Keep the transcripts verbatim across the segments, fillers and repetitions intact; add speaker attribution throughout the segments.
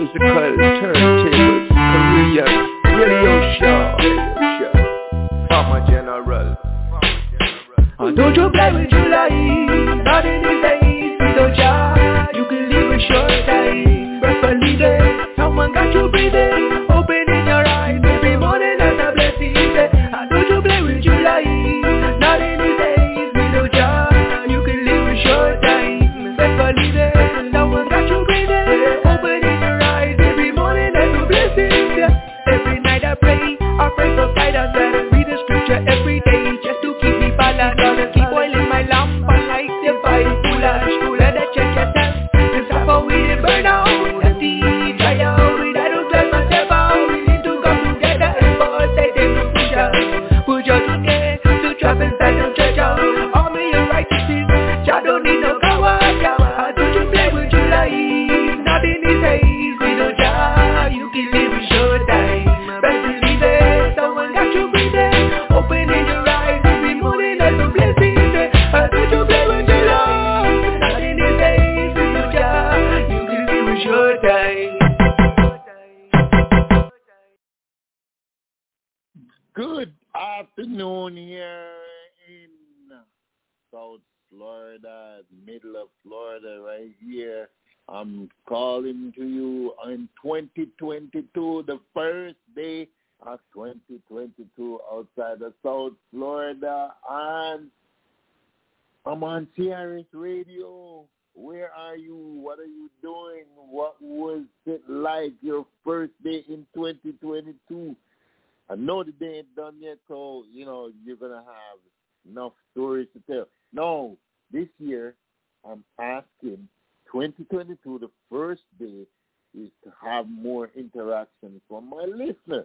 Speaker 1: musical turntables, Korean radio show, radio show. Farmer General. Oh, don't you play with July? Not in these days, we don't try. You can live a short time, preferably there. Someone got you breathing, opening your eyes every morning as a blessing. Oh, don't you play with July? Not in these days, we don't try. You can live a short time, preferably there. Someone got you breathing, opening your eyes every morning as a blessing. Every night I pray, I pray for guidance and I read the scripture every day just to keep me balanced. Gonna keep oil in my lamp, I like the vibe, foolish, cooler than check yourself. This type of we didn't burn out, empty, dry out. We don't clear myself out. We need to come together and both say they can push us. Put your together to trap inside the church out. All me your righteousness, I don't need no coward. I don't you play with July, not in these days. We don't die, you can live a short time. Best believe it, someone got you breathing, opening your eyes every morning as a blessing. I don't you play with July, not in these days. We don't die, you can live a short time.
Speaker 2: Good afternoon here in South Florida, middle of Florida right here. I'm calling to you on twenty twenty-two, the first day of twenty twenty-two outside of South Florida, and I'm on C R S Radio. Where are you? What are you doing? What was it like your first day in twenty twenty-two? I know the day ain't done yet, so, you know, you're going to have enough stories to tell. No, this year, I'm asking twenty twenty-two, the first day, is to have more interaction from my listeners.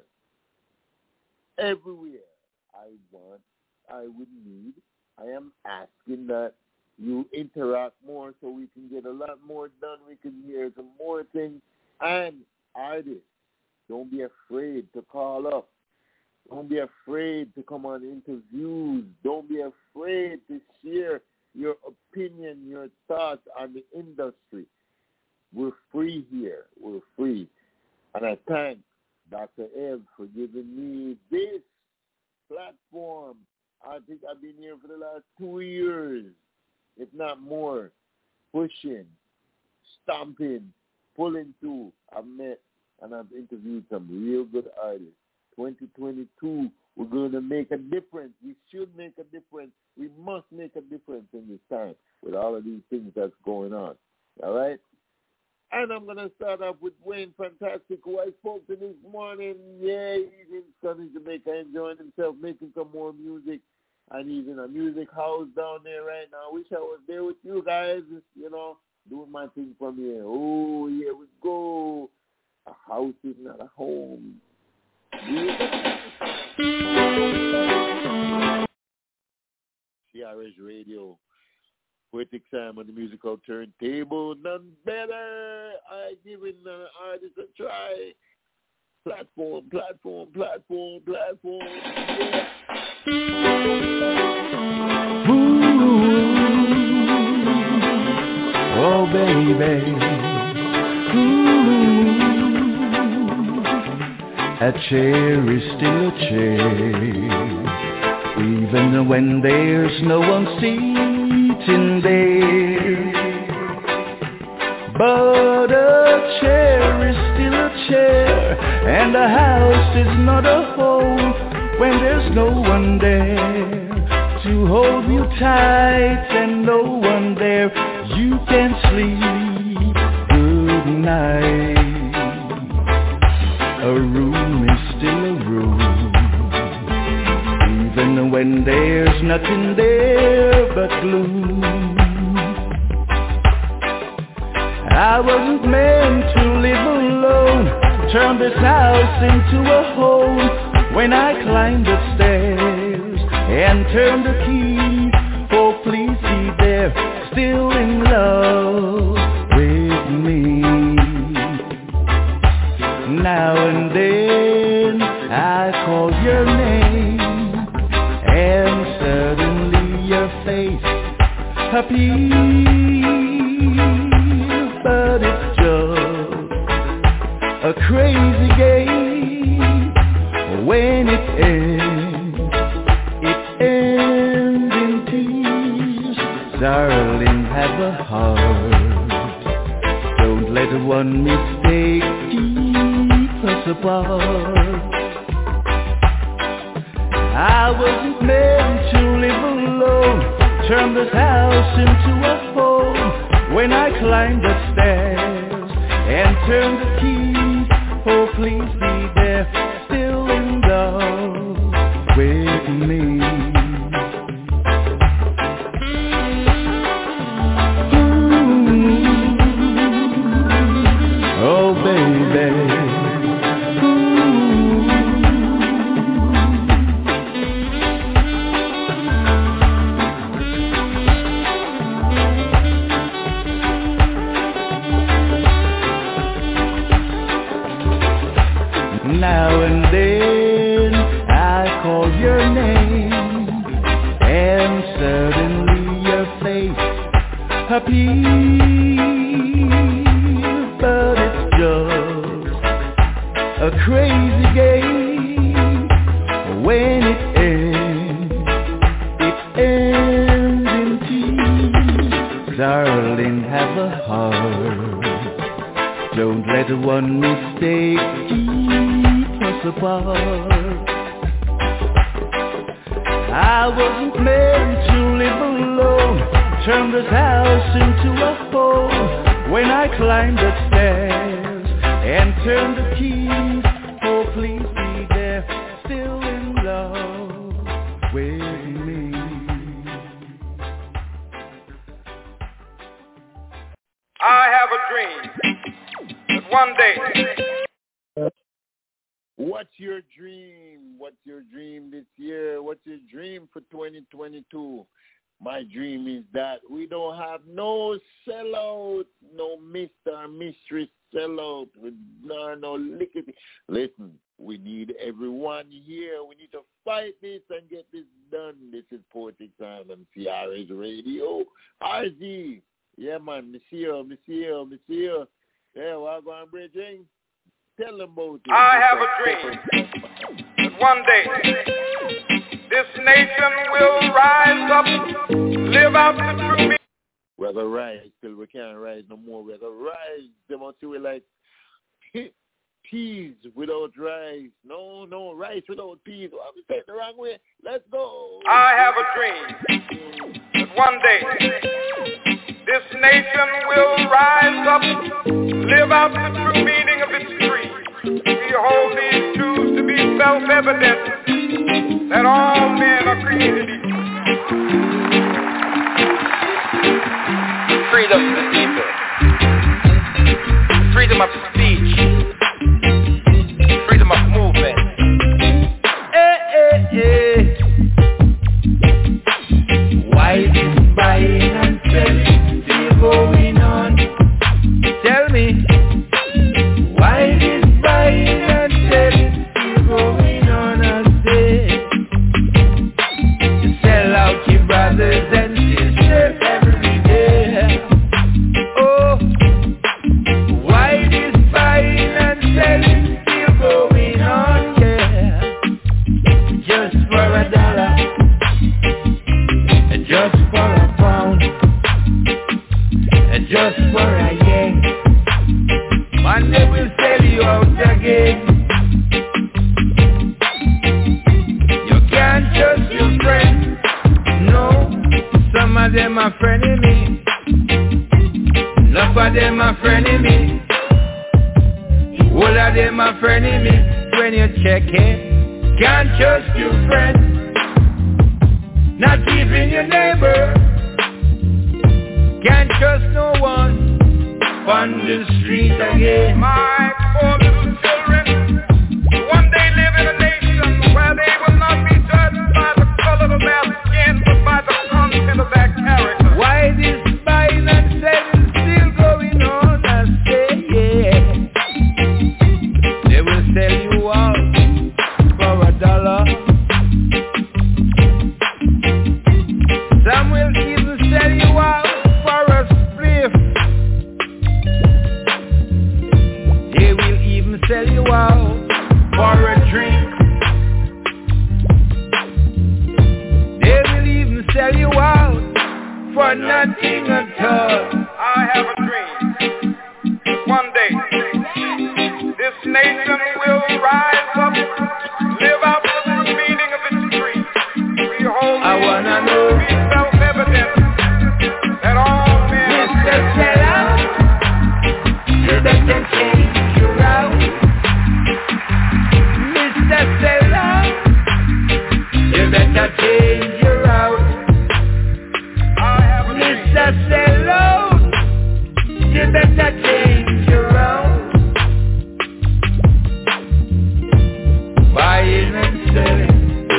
Speaker 2: Everywhere I want, I would need, I am asking that you interact more so we can get a lot more done. We can hear some more things. And artists, don't be afraid to call up. Don't be afraid to come on interviews. Don't be afraid to share your opinion, your thoughts on the industry. We're free here. We're free. And I thank Doctor Ebb for giving me this platform. I think I've been here for the last two years, if not more, pushing, stomping, pulling through. I've met and I've interviewed some real good artists. twenty twenty-two, we're going to make a difference. We should make a difference. We must make a difference in this time with all of these things that's going on. All right? And I'm going to start off with Wayne Fantastic, who I spoke to this morning. Yeah, he's in sunny Jamaica, enjoying himself, making some more music. And he's in a music house down there right now. I wish I was there with you guys, you know, doing my thing from here. Oh, here we go. A house is not a home. C R S Radio, Poetic Sam on the musical turntable, none better. I giving the artist a try. Platform, platform, platform, platform. Yeah.
Speaker 3: Ooh, oh baby. Ooh. A chair is still a chair, even when there's no one sitting there. But a chair is still a chair, and a house is not a home when there's no one there to hold you tight and no one there. You can sleep good night. A room is still a room, even when there's nothing there but gloom. I wasn't meant to live alone, turn this house into a home when I climbed the stairs and turned the key. Oh, please be there, still in love with me. Now and then I call your name, and suddenly your face appears. But it's just crazy game. When it ends, it ends in tears. Darling, have a heart. Don't let one mistake keep us apart. I wasn't meant to live alone. Turn this house into a home. When I climbed the stairs and turned the keys, oh please be there, still in love with me. Ooh. Oh baby. Now and then I call your name, and suddenly your face appears. But it's just a crazy game. When it ends, it ends in tears. Darling, have a heart. Don't let one mistake keep us apart. I wasn't meant to live alone. Turn this house into a home. When I climbed the stairs and turned the keys, oh please be there, still in love with me.
Speaker 4: I have a dream that one day.
Speaker 2: What's your dream? What's your dream this year? What's your dream for twenty twenty-two? My dream is that we don't have no sellout, no Mister or Mistress sellout, with no, no lickety. Listen, we need everyone here. We need to fight this and get this done. This is Poetic Time on C R S Radio. R Z, yeah man, Monsieur, Monsieur, Monsieur. Yeah, we're going bridging. Tell them about it.
Speaker 4: I have a dream that one day this nation will rise up, live out the true meaning.
Speaker 2: We're going to rise till we can't rise no more. We're going to rise. They must see we like peas without rice. No, no, rice without peas. Oh, I'm saying the wrong way. Let's go.
Speaker 4: I have a dream that one day this nation will rise up, live out the true meaning of its creed. We hold these truths to be self-evident, that all men are created equal. Freedom of the people. Freedom of speech. Freedom of movement.
Speaker 3: Hey, hey, hey. Why this buying and selling still going on? Tell me, why this buying and selling still going on? I say, you sell out your brothers and sisters every day. Oh, why this buying and selling still going on? Yeah, just for a dollar, just for a pound, just for a yank. One day we'll sell you out again. You can't trust your friends. No, some of them are frenemy. Enough of them are frenemy. All of them are frenemy. When you check it, can't trust your friends. Not even your neighbor. Can't trust no one. On the street again.
Speaker 4: My poor little children will one day live in a nation where they will not be judged by the color of their skin, but by the content of their character.
Speaker 3: Why this buying and selling still going on? I say, yeah. They will sell you out for a dollar. Some will even sell you out for a spliff. They out for a drink. They will even sell you out for nothing at all.
Speaker 4: I have a dream. One day, this nation will rise up, live out the true meaning of its creed. We hold
Speaker 3: I wanna know.
Speaker 4: it to be self-evident that all men
Speaker 3: Mister Seller, you better change your route. Mister Seller, you better change your route.
Speaker 4: I have a dream.
Speaker 3: Mister Seller, you better change your route. Buying and selling,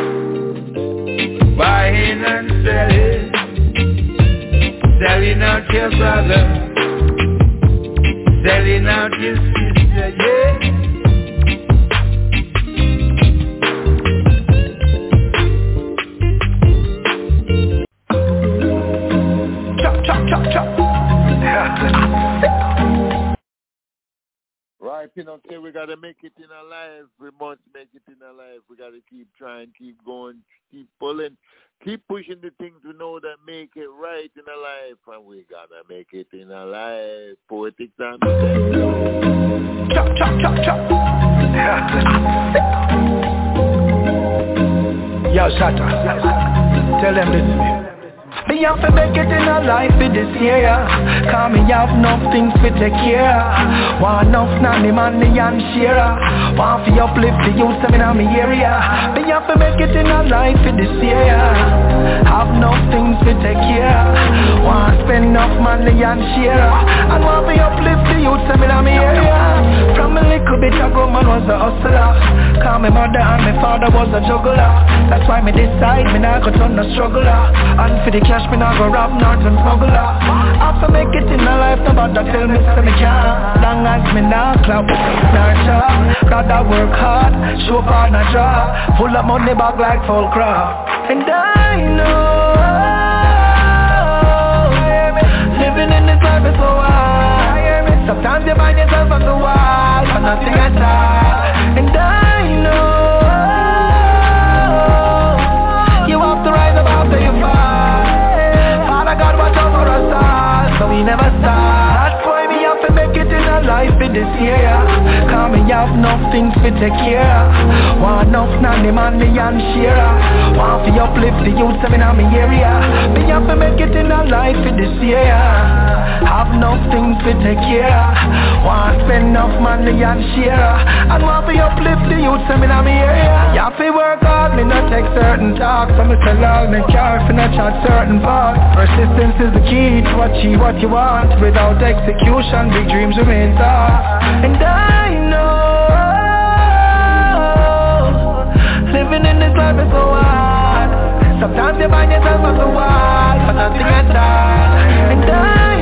Speaker 3: buying and selling, selling out your brother, selling out your sister, yeah. Chop, chop, chop, chop.
Speaker 2: Right, you know, say we gotta make it in our life. We must make it in our life. We gotta keep trying, keep going, keep pulling, keep pushing the things we know that make it right in our life, and we gotta make it in our life. Poetic time.
Speaker 3: Chop, chop, chop, chop. Yo, Shatta, tell them this is me. Me have to make it in a life for this year. Cause me have enough things to take care. Want enough nanny money and share. Want to uplift the youth in my area. Me have to make it in a life for this year. Have enough things to take care. Want to spend enough money and share. And want to uplift the youth in my area. From a little bit ago man was a hustler. Cause my mother and my father was a juggler. That's why me decide me not go turn a struggler. And for the cash me not go rob north and smuggler. After make it in my life, nobody tell me say me can't. Long as me not clap, not job. Rather work hard, show up on a job. Full of money back like full crop. And I know living in this life is so hard. Sometimes you find yourself on the wall for nothing at all. And I know you have to rise up after you fall. God watch over us all, so we never stop. That's why we have to make it in our life for this year. Cause we have enough things to take care. Want enough nanny money and share. Want to uplift the youth in my area. We have to make it in our life for this year. Have enough things to take care. Want to spend enough money and share. And want to uplift the youth in my area. You have to work hard, me not take certain talks. So me tell all me care if not chat certain parts. Persistence is the key to achieve what you want. Without execution, big dreams remain dark. And I know living in this life is so hard. Sometimes you find yourself on the wall for nothing at all. And I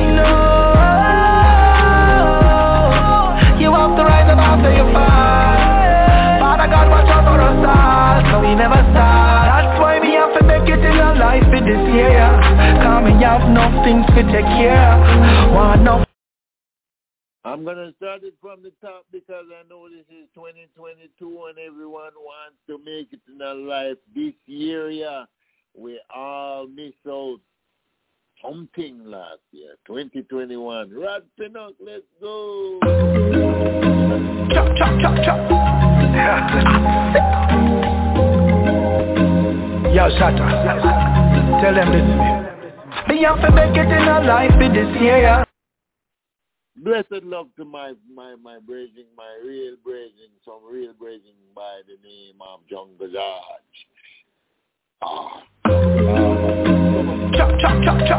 Speaker 3: know you have to rise up after you fall. Father God watch out for us all, so we never stop. That's why we have to make it in our life for this year. Cause we have enough things to take care. Want enough.
Speaker 2: I'm gonna start it from the top because I know this is twenty twenty-two and everyone wants to make it in their life. This year, yeah, we all miss out something last year, twenty twenty-one. Rod Pinnock, let's go.
Speaker 3: Chop, chop, chop, chop. Yo, Shatta, tell them this is me. Me have to make it in a life for this year.
Speaker 2: Blessed love to my my my brethren, my real brethren, some real brethren by the name of Jungle Dodge. Ah.
Speaker 3: Chop, chop, chop, chop.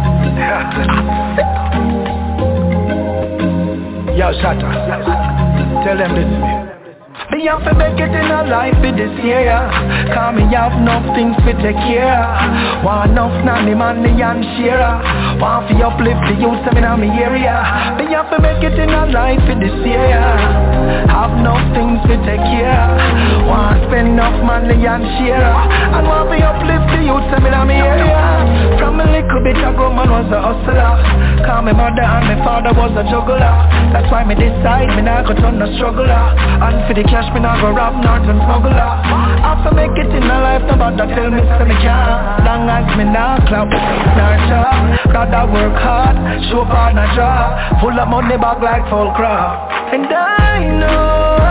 Speaker 3: Yo, Shatta, tell them this is me. Me have to make it in a life for this year. Cause me have enough things to take care. Want enough nanny money and share. Want to uplift the youth in my area. Me have to make it in a life for this year. Have enough things to take care. Want to spend enough money and share. And want to uplift the youth in my area. From a little bit ago man was a hustler. Cause my mother and my father was a juggler. That's why me decide me not go turn a struggler. And for the cash me not go rob Norton smuggler. After make it in my life, nobody tell me so me can't. Long as me not clap, not job. Rather work hard, show up on a job. Full of money bag like full crop. And I know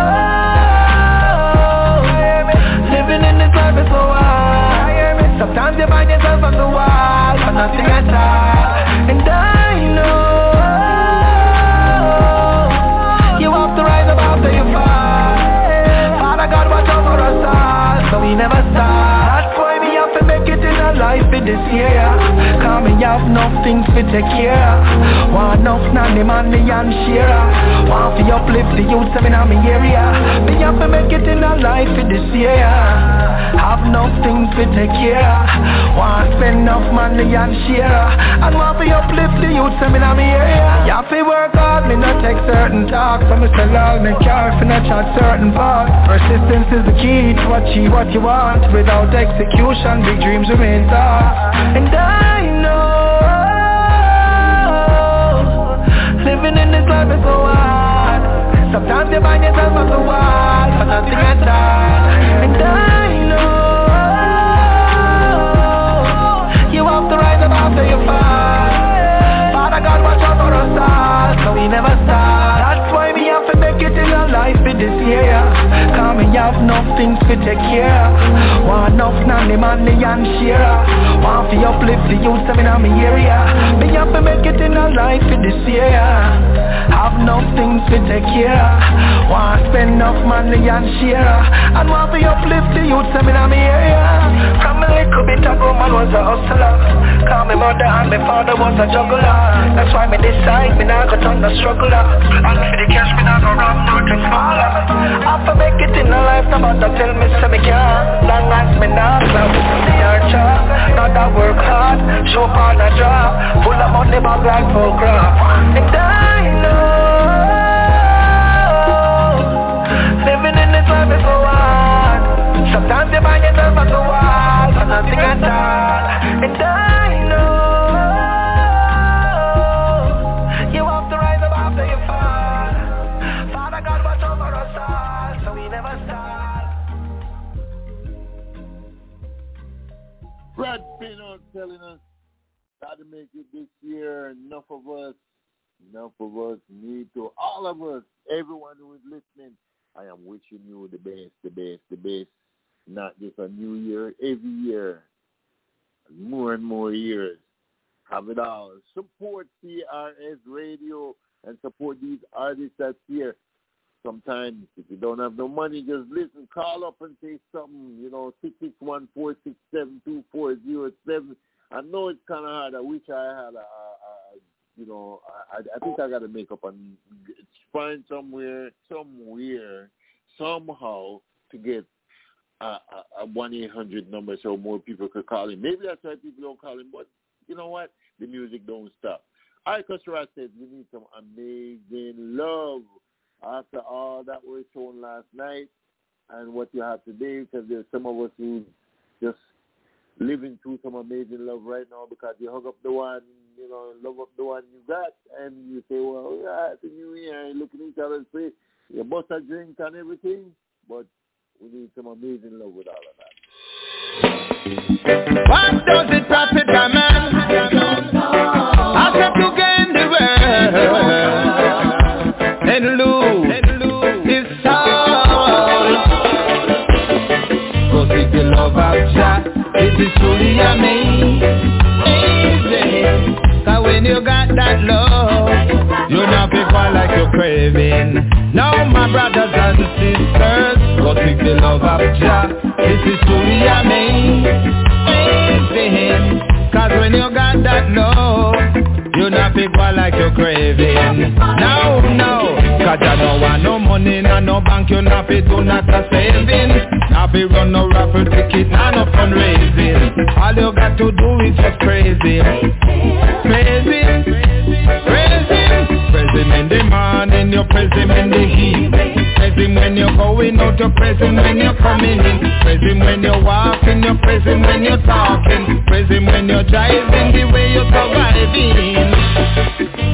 Speaker 3: living in this life is so hard. Sometimes you find yourself on the wall for nothing at all. And I know you have to rise up after you fall. Father God watch over us all, so we never stop. That's why we have to make it in our life in this year. Cause me have enough things to take care. Want enough nanny money and share. Want to uplift the youth in my area. Me have to make it in our life in this year. Have enough things to take care. Want spend enough money and share. And want to uplift the youth in my area. You have to work hard, me not take certain talks. So me sell all me care if not chat certain parts. Persistence is the key to achieve what you want. Without execution, big dreams remain dark. And I know living in this life is so hard. Sometimes you find yourself on the wall for nothing at all. And I know you have to rise up after you fall. Father God watch over us all, so we never stop. That's why we have to make it in our life in this year. Cause me have enough things to take care. Want enough nanny money and share. Want to uplift the youth in my area. Me have to make it in our life in this year. Have enough things to take care. Want spend enough money and share. And want to uplift the youth in my area. From a little bit ago man was a hustler. Cause my mother and my father was a juggler. That's why me decide me not go turn a struggler. And for the cash me not go rob nothing smaller. After make it in a life, nobody tell me so me can't. Long as me not clap the archer. Not that work hard, show up on a job. Full of money bag like full crop. And I know living in this life is so hard. Sometimes you find yourself on the wall for nothing at all. And I know you have to rise up after you fall. Father God watch over us all, so we never stop.
Speaker 2: Brad Pinot telling us how to make it this year. Enough of us, enough of us need to, all of us, everyone who is listening, I am wishing you the best, the best, the best. Not just a new year, every year, more and more years. Have it all. Support C R S Radio and support these artists that's here. Sometimes if you don't have no money, just listen, call up and say something, you know, six six one, four six seven, two four zero seven. I know it's kind of hard. I wish I had a, a, a you know, I, I think I got to make up and find somewhere, somewhere, somehow to get a, a one eight hundred number so more people could call in. Maybe that's why people don't call in, but you know what? The music don't stop. All right, Customer says we need some amazing love. After all that was shown last night and what you have today, because there's some of us who just living through some amazing love right now because you hug up the one, you know, love up the one you got, and you say, well, yeah, it's a new year, you look at each other and say, you bust a drink and everything, but we need some amazing love with all of that.
Speaker 5: What does it profit a man? After to gain the world and lose his soul. Cause if the love of Jah, it is truly amazing. Cause when you got that love, you're not people like you're craving. Now my brothers and sisters, cause if the love of Jah, it is truly amazing. Cause when you got that love, you're not people like you're craving. No, no, cause you don't want no money, no, no bank, you're not fit to not a saving. Not be run no raffle ticket, no, no fundraising. All you got to do is just praise him. Praise him, praise him. Praise him in the morning, you praise him in the evening. Praise him when you're going out, you praise him when you're coming in. Praise him when you're walking, you praise him when you're talking. Praise him when you're driving, the way you're surviving.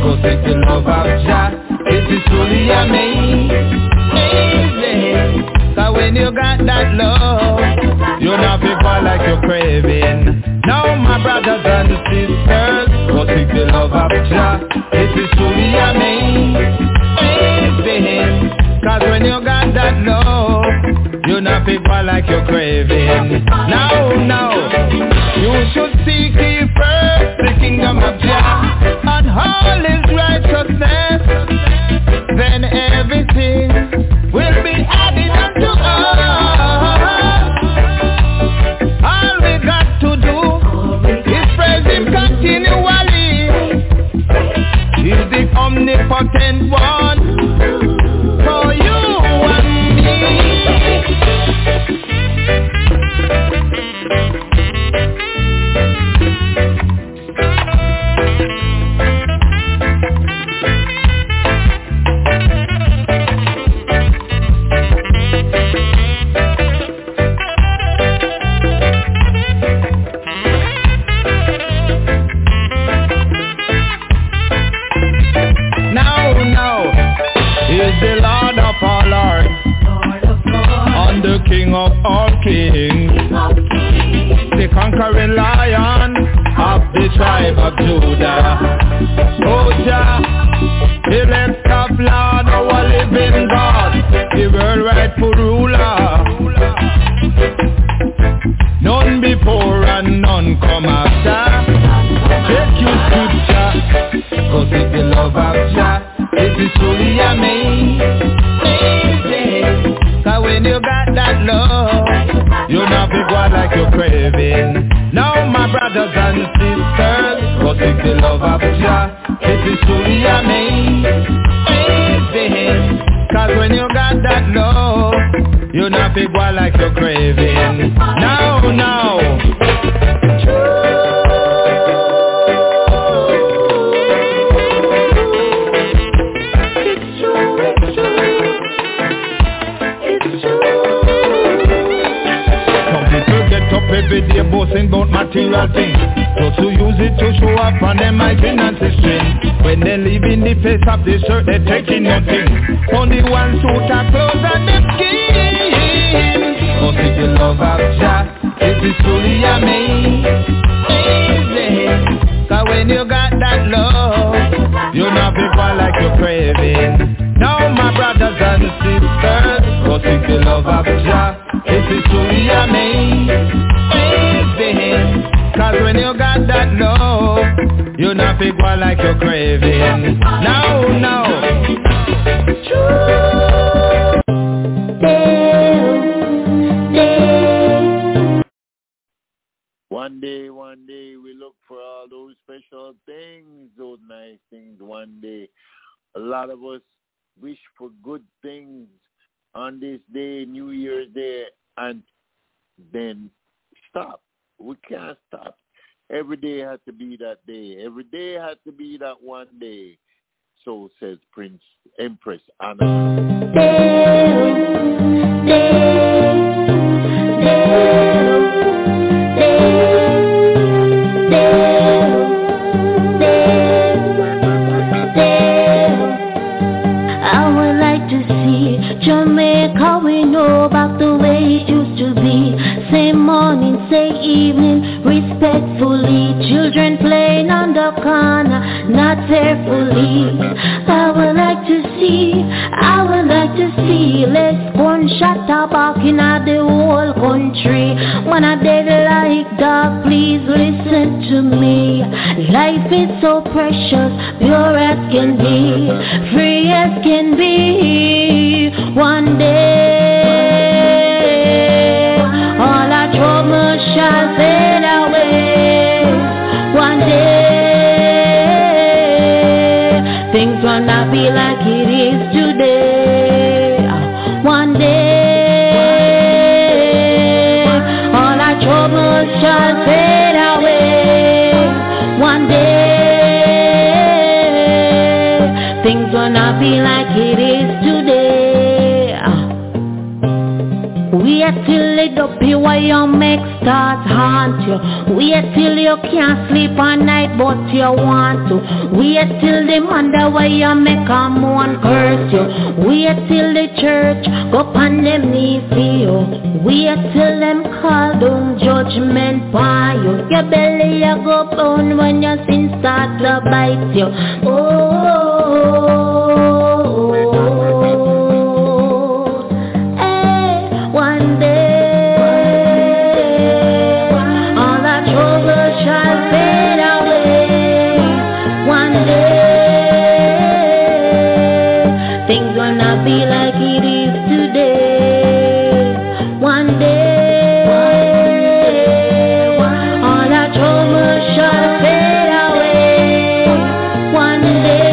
Speaker 5: Jah, it is truly amazing. Cause when you got that love, you not people like you're craving. Now, now, you should seek ye first the kingdom of Jah and all his righteousness. Then everything will be added unto us. All we got to do is praise him continually. He's the omnipotent one for you and me. King of all kings, the conquering lion of the tribe of Judah. Oh Jah, elect of Lord, our living God, the world rightful ruler. None before and none come after. Take your scripture, cause it's the love of Jah. It is truly amazing. Cause when you got that love, you're not big one like you're craving. Now my brothers and sisters, cause it's the love of Jah, it is truly amazing. Cause when you got that love, you're not big one like you're craving. Now, now. Every day boasting about material things, just to use it to show up on them my finances string. When they live in the face of the shirt, they're taking nothing. Only one suit of clothes and them skin. Cause it's the love of Jah, it is truly amazing. Cause when you got that love, you're not people like you're craving. Now my brothers and sisters, cause it's the love of Jah, it is truly amazing. Cause when you got that love, you're not people like you're craving. Now, now.
Speaker 2: One day, one day, we look for all those special things, those nice things one day. A lot of us wish for good things on this day, New Year's Day, and then stop. We can't stop. Every day has to be that day. Every day has to be that one day. So says Prince Empress Anna.
Speaker 6: I would like to see Jamaica. We know about the way it used to be. Say morning, say evening, respectfully. Children playing on the corner, not carefully. I would like to see, I would like to see less gunshot barking at the whole country. When I dead like dog, please listen to me. Life is so precious, pure as can be, free as can be. One day all our trouble shall fade away. One day things will not be like it is today. One day all our trouble shall fade away. One day things will not be like it is today. We Wait till it up you while your make start haunt you. Wait till you can't sleep at night but you want to. Wait till them wonder why you make a moan curse you. Wait till the church go on them knees for you. Wait till them call down judgment by you. Your belly you go bone when your sin start to bite you. Oh, hey, one day all our trouble shall fade away. One day things will not be like it is today. One day all our trouble shall fade away. One day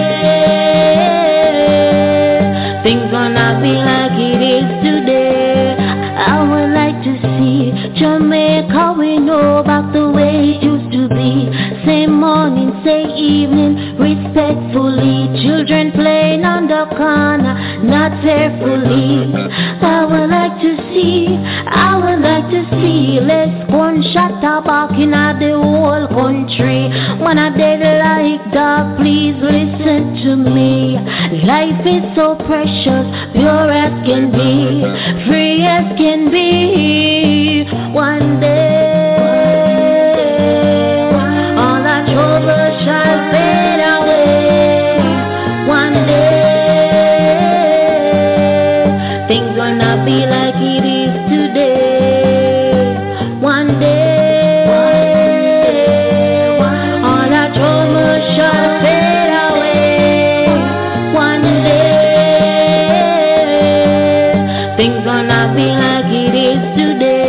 Speaker 6: things will not be like it is today. I would like to see Jamaica, we know about the way it used to be. Same morning, same evening, respectfully. Children playing on the corner, not fearfully. I would like to see, I would like to see less gunshot barking at the whole country. When I dead like that, please listen to me. Life is so precious, pure as can be, free as can be. One day all our trouble shall fade away. One day things will not be like it is today. One day all our trouble shall fade away. One day things will not be like it is today.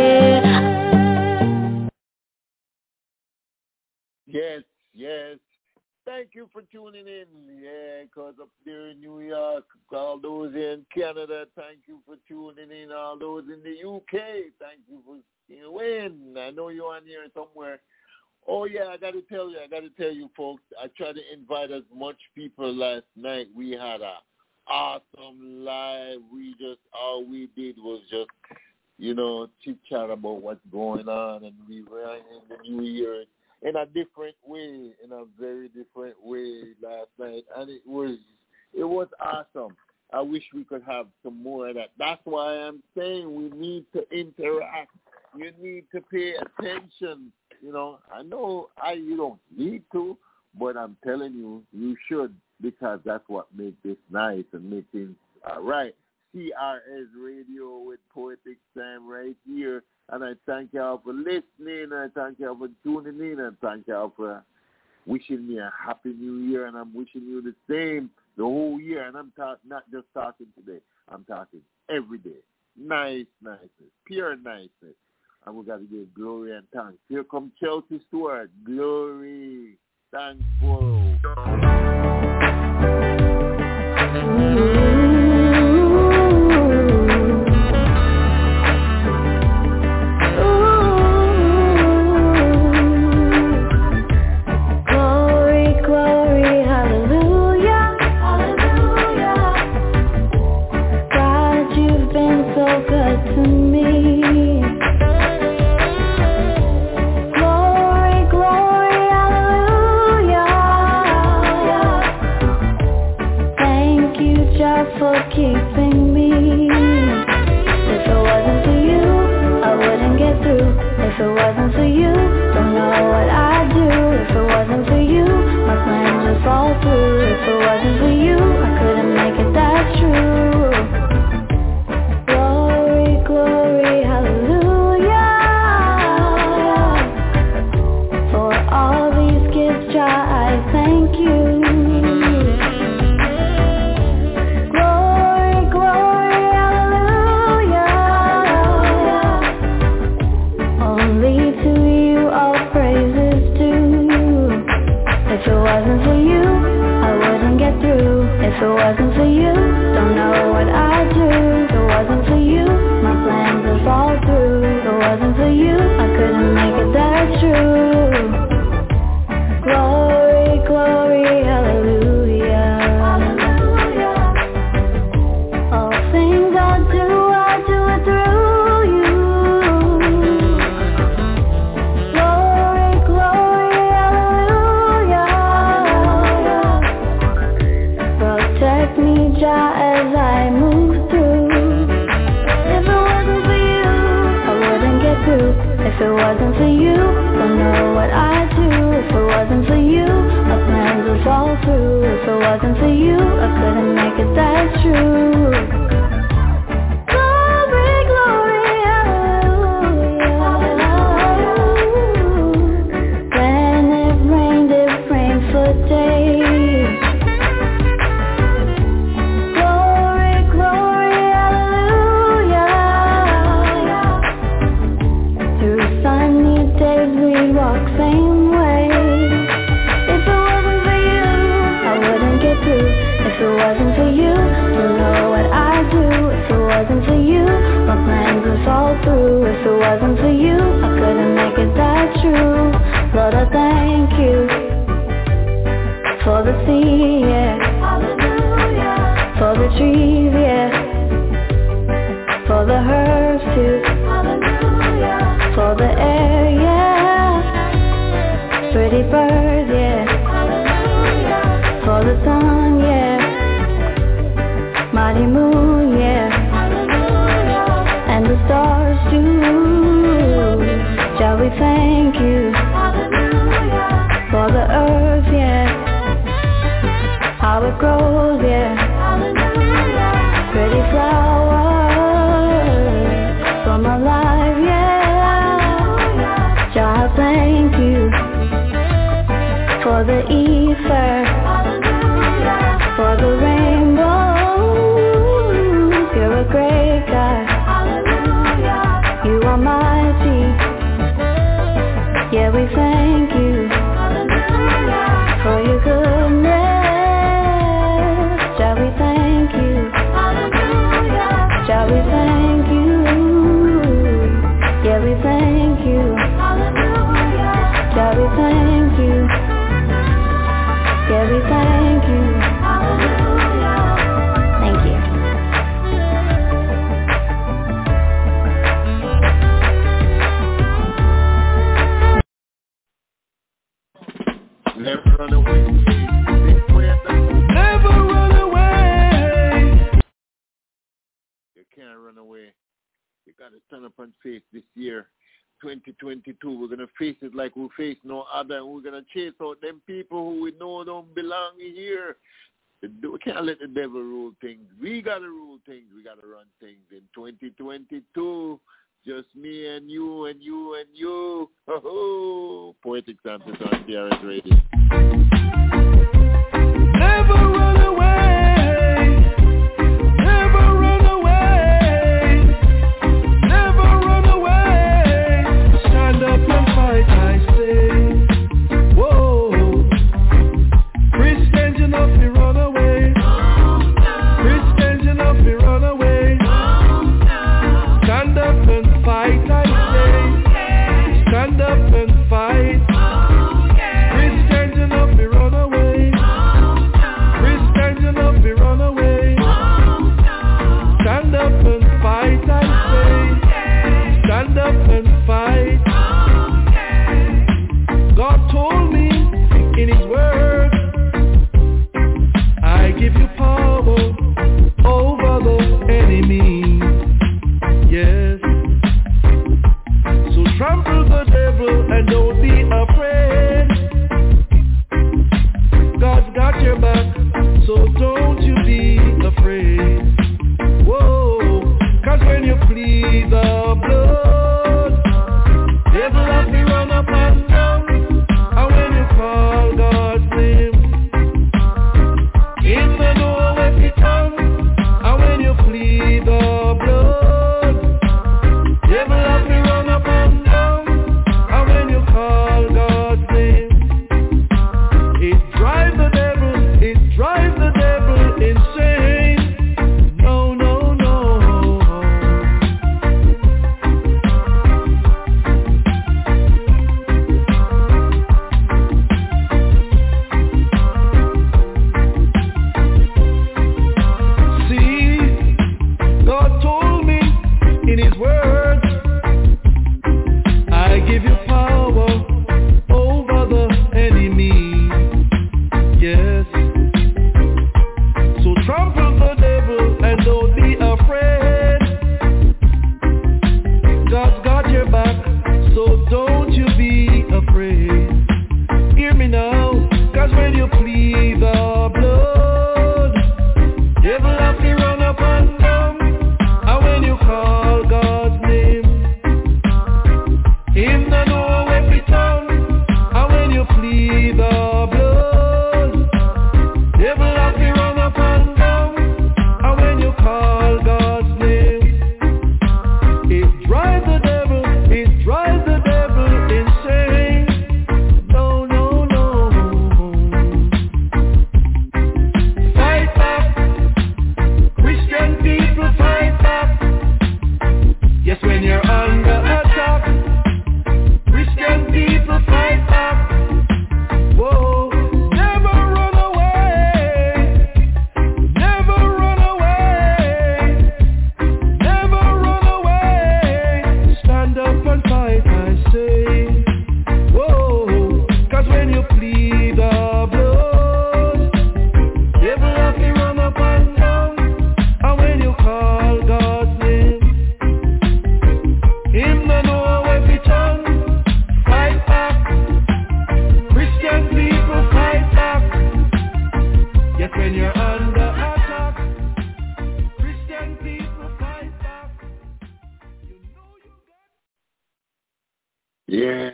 Speaker 2: Yes, yes. Thank you for tuning in. Yeah, because up there in New York, all those in Canada, thank you for tuning in. All those in the U K, thank you for tuning in. I know you're on here somewhere. Oh, yeah, I got to tell you, I got to tell you, folks, I tried to invite as much people last night. We had a awesome live. We just, all we did was just, you know, chit-chat about what's going on, and we ran in the new year in a different way, in a very different way last night, and it was it was awesome. I wish we could have some more of that. That's why I'm saying we need to interact. You need to pay attention. You know, I know I you don't need to, but I'm telling you, you should, because that's what makes this nice and make things all right. C R S Radio with Poetic Sam right here. And I thank y'all for listening, and I thank y'all for tuning in, and thank y'all for wishing me a happy new year, and I'm wishing you the same the whole year. And I'm talk- not just talking today. I'm talking every day. Nice, niceness, pure niceness. And we got to give glory and thanks. Here comes Chelsea Stewart. Glory, thankful.
Speaker 6: Keeping me. If it wasn't for you, I wouldn't get through. If it wasn't for you, don't know what I'd do. If it wasn't for you, my plans would fall through. If it wasn't for you, I couldn't make it that true. Glory, glory, hallelujah. For all these gifts, Jah, I thank you. If it wasn't for you, I wouldn't get through. If it wasn't for you, don't know what I'd do. If it wasn't for you, my plans would fall through. If it wasn't for you, I couldn't make it that true. Glory, glory, hallelujah. Hallelujah. All things I do, I do it through you. Jah as I move through. If it wasn't for you, I wouldn't get through. If it wasn't for you, don't know what I'd do. If it wasn't for you, my plans would fall through. If it wasn't for you, I couldn't make it, that's true. If it wasn't for you, I couldn't make it, that true. Lord, I thank you for the sea, yeah. Hallelujah. For the trees, yeah. For the herbs too. Hallelujah. For the air, yeah. Pretty birds, yeah. Hallelujah. For the sun, yeah. Mighty moon, yeah. Hallelujah. And the stars too. Shall we thank you, hallelujah, for the earth, yeah, how it grows, yeah, hallelujah, pretty flowers for my life, yeah, shall I thank you for the ether, hallelujah, for the rainbow, you're a great God, hallelujah, you are mighty. Yeah, we thank you, hallelujah, for your goodness. Shall we thank you, hallelujah, shall we thank you? Yeah, we thank you, hallelujah, shall we thank you? Yeah, we thank you, hallelujah. Thank you.
Speaker 2: Never run away.
Speaker 3: Never run away.
Speaker 2: You can't run away. You got to stand up and face this year, twenty twenty-two. We're going to face it like we face no other. And we're going to chase out them people who we know don't belong here. We can't let the devil rule things. We got to rule things. We got to run things in twenty twenty-two. Just me and you and you and you. Oh, Poetic Samples on T R S Radio.
Speaker 3: Never run away. Never run away. Never run away. Stand up and fight, I say. Whoa. Christians, you know we run away. Christians, you know we run away. Stand up and fight, I say. Stand up and fight. Christians, you know we run away. Christians, you know we run away. Stand up and fight, I say. Stand up and fight. God told me in His word, I give you power over the enemy. Yes. So trample the devil and don't be afraid. God's got your back, so don't you be afraid. Whoa, cause when you plead the blood, devil have to run up and down. And when you call God's name, in the nowhere to come. And when you plead the blood, devil have to run up and down. And when you call God's name, it drives the devil, it drives the devil insane. when you're under attack. Christian people fight back. You know you got.
Speaker 2: Yeah.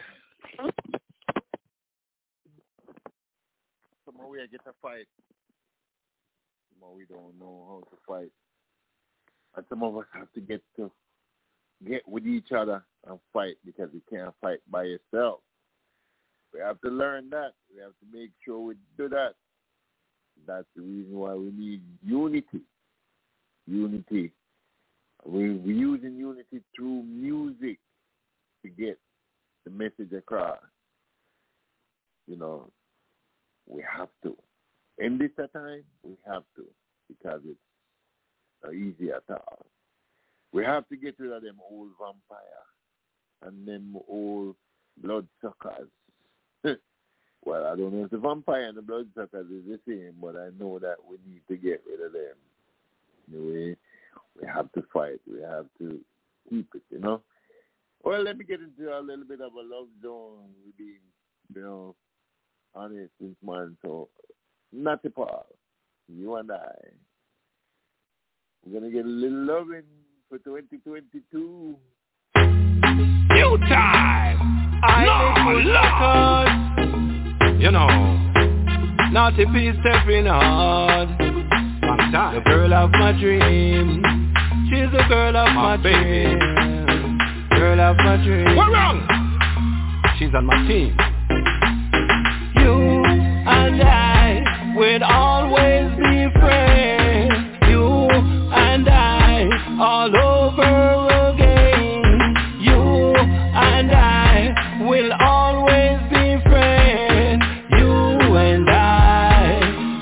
Speaker 2: Somehow we get a fight. Somehow we don't know how to fight. And some of us have to get to get with each other and fight because you can't fight by yourself. We have to learn that. We have to make sure we do that. That's the reason why we need unity. Unity. We, we're using unity through music to get the message across. You know, we have to. In this time, we have to because it's not easy at all. We have to get rid of them old vampires and them old bloodsuckers. Well, I don't know if the vampire and the bloodsuckers is the same, but I know that we need to get rid of them. Anyway, we have to fight. We have to keep it, you know. Well, let me get into a little bit of a love zone. We've been, you know, honest this month. So, Natty Paul, you and I, we're going to get a little loving for twenty twenty-two.
Speaker 5: New time! I no love! You know, Natty P stepping hard. One time. The girl of my dream. She's the girl of my, my dream. Girl of my dream. What wrong? She's on my team. You and I will always be friends. You and I all over again. You and I will always be friends. You and I,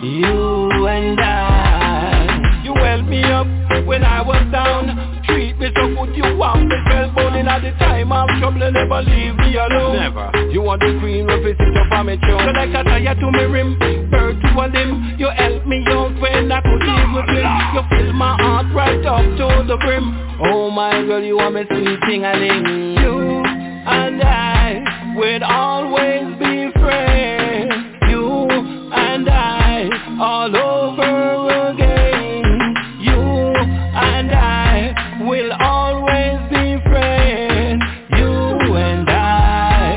Speaker 5: you and I. You held me up when I was down. Treat me so good, you want me spellbound at the time of trouble, never leave me alone. Never. You are the queen of it, sit up on me throne. So like a tire to me rim, bird to a limb. You help me out when I could live with him. You fill my heart right up to the brim. Oh my girl, you are my sweet thing-a-ling. You and I will always be friends. You and I all over again. You and I will always be friends. You and I,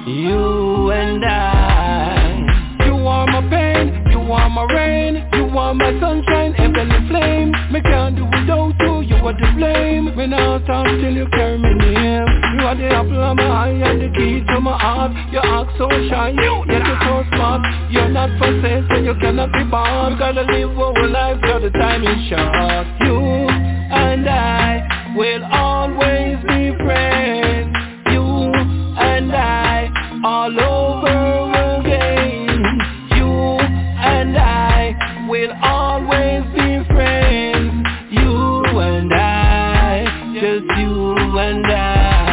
Speaker 5: you and I. You are my pain, you are my rain, you are my sunshine, heavenly flame. Me can't do without you, you are to blame. When I talk till you carry me near. You are the apple of my eye and the key to my heart. Your heart so shiny, yet you're so smart. You're not for sale, so you cannot be bought. We gotta live our life, so the time is short. You and I will always be friends. You and I all over again. You and I will always be friends. You and I, just you and I.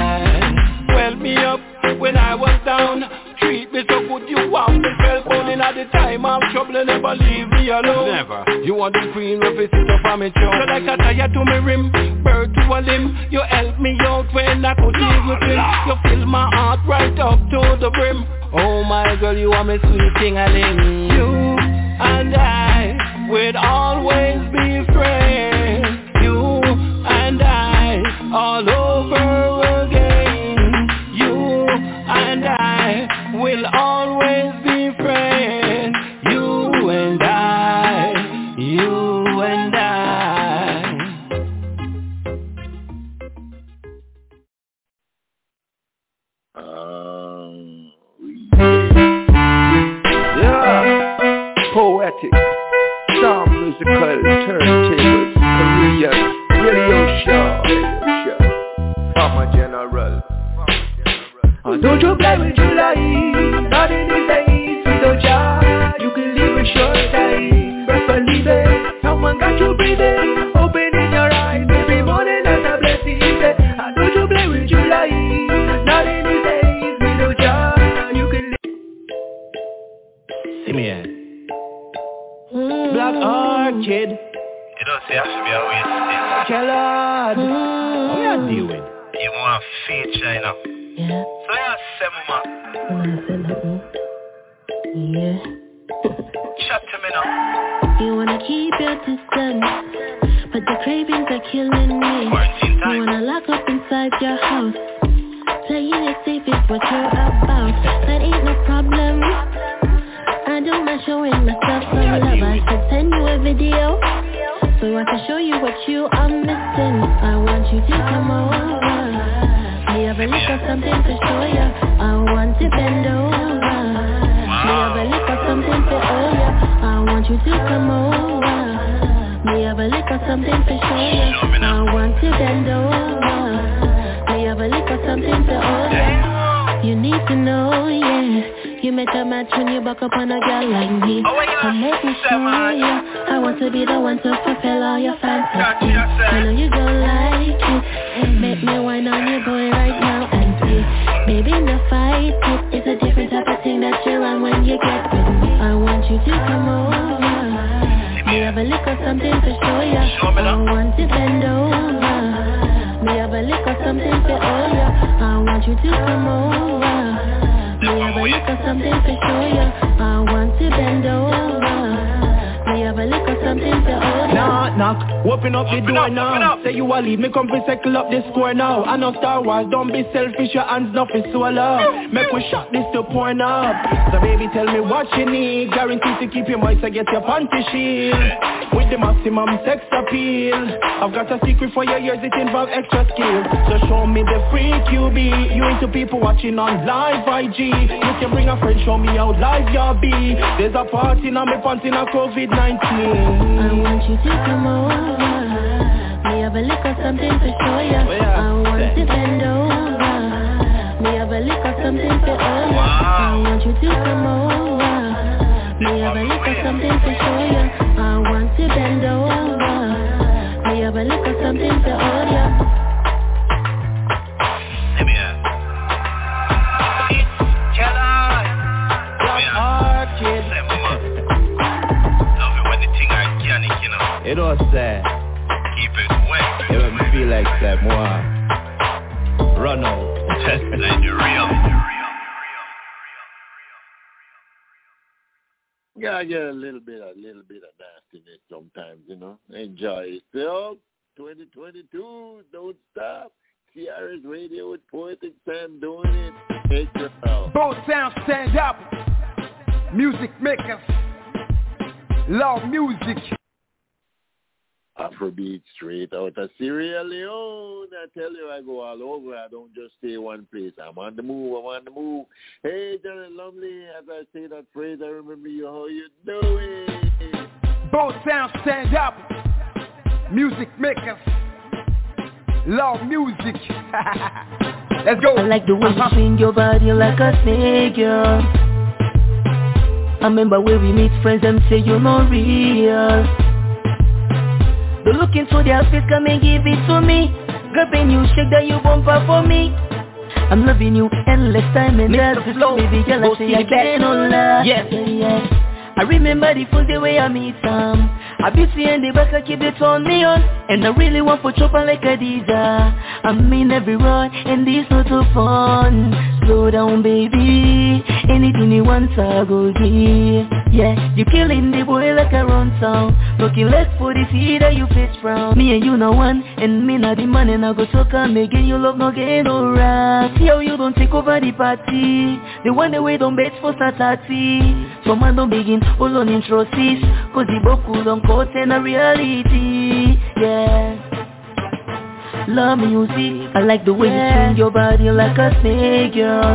Speaker 5: Well me up when I was down. Treat me so good, you want me spellbound at the time of trouble, never leave me alone. Never. You are the queen of it, sit up on me throne. So like a tire to me rim, bird to a limb. You help me out when I could live with him. You fill my heart right up to the brim. Oh my girl, you are my sweet thing-a-ling. You and I will always be friends. You and I all over again. You and I will always be friends. You and I, you and I.
Speaker 2: Um,
Speaker 1: Yeah, poetic, sound musical, turntables, Korean, radio show, radio show. Farmer General. Uh, don't you play with your life, not in these days, we don't try. You can live a short time, but believe it, someone got you breathing, opening your eyes, every morning as a blessing. Uh, don't you play with your life, not in these days, we don't try. You can live.
Speaker 5: See me here. Black Orchid.
Speaker 7: You don't say I should be a waste.
Speaker 5: Kellard. How you doing?
Speaker 7: You want feature, you know.
Speaker 6: Yeah.
Speaker 7: So you say, mama.
Speaker 6: When I say nothing. Yeah.
Speaker 7: Chat to me now.
Speaker 6: You wanna keep your distance, but the cravings are killing me. You wanna lock up inside your house, playing it safe is what you're about. That ain't no problem. I don't mind showing myself some love. I could send you a video so I can show you what you are missing. I want you to come over. Me have a little something to show you. I want to bend over. Me have a little something to owe you. I want you to come over. Me have a little something to show you. I want to bend over. Me have a little something to owe you. You need to know, yeah. You make a match when you back up on a girl like me. Come make me show you. I want to be the one to fulfill all your fantasies. I know you don't like it. Make me wine on you boy right now and see. Baby, in the fight it is a different type of thing that you're on when you get with me. I want you to come over. Me have a little something to show you. I want to bend over. Me have a little something to owe you. I want you to come over. Me have a little something to show you. I want to bend over. Me have a little something to owe you.
Speaker 3: Knock, knock, open up the door now. Say you a leave me, come fi settle up this score now. I know Star Wars, don't be selfish, your hands nothing so low. Make we shot this to point up. So baby tell me what you need. Guaranteed to keep your moist, I get your panty shield. With the maximum sex appeal. I've got a secret for your ears, it involves extra skills. So show me the freak you be. You into people watching on live I G. You can bring a friend, show me how live you be. There's a party now, me panty now COVID nineteen.
Speaker 6: I want you to come over. Me have a little something to show you. I want to bend over. Me have a little something to owe you. I want you to come over. Me have a little something to show you. I want to bend over. Me have a little something to owe you.
Speaker 7: Let me ask. Killer.
Speaker 3: Black Orchid.
Speaker 7: Say, mama. Love it when the thing I can, you know.
Speaker 3: It was sad.
Speaker 7: Keep it wet.
Speaker 3: It made me feel like that more. Run out.
Speaker 7: Just like the real.
Speaker 2: Yeah, get a little bit, a little bit of nastiness sometimes, you know. Enjoy yourself. twenty twenty-two, don't stop. C R S Radio with Poetic Sam doing it. Take your out.
Speaker 8: Both sounds stand up. Music makers. Love music.
Speaker 2: Afrobeat straight out of Sierra Leone. I tell you, I go all over. I don't just stay one place. I'm on the move. I'm on the move. Hey, Johnny Lumley, as I say that phrase, I remember you. How you doing?
Speaker 8: Both sounds stand up. Music makers. Love music. Let's go.
Speaker 6: I like the way you swing your body like a snake, girl. I remember when we meet friends and say you're not real. The look into their face, come and give it to me. Grabbing you, shake that you bumper for me. I'm loving you endless time and that's the flow. Baby girl, I say I can't lie. Yeah, yeah, yeah. I remember the first day where I meet Sam. I be seeing the back, I keep it on me on. And I really want for chopper like a D J. I'm in every road and this not so fun. Slow down baby, anything you want I go give. Yeah, you killing the boy like a run sound. Looking left for the feet that you face from. Me and you no one, and me not the man. And I go talk and again you love no get no right. See how you don't take over the party. The one that we don't bet for Saturday. So man don't begin, hold on in trusses. Cause the boku don't cause in a reality. Yeah, love music. I like the way yeah. you swing your body like a snake, girl.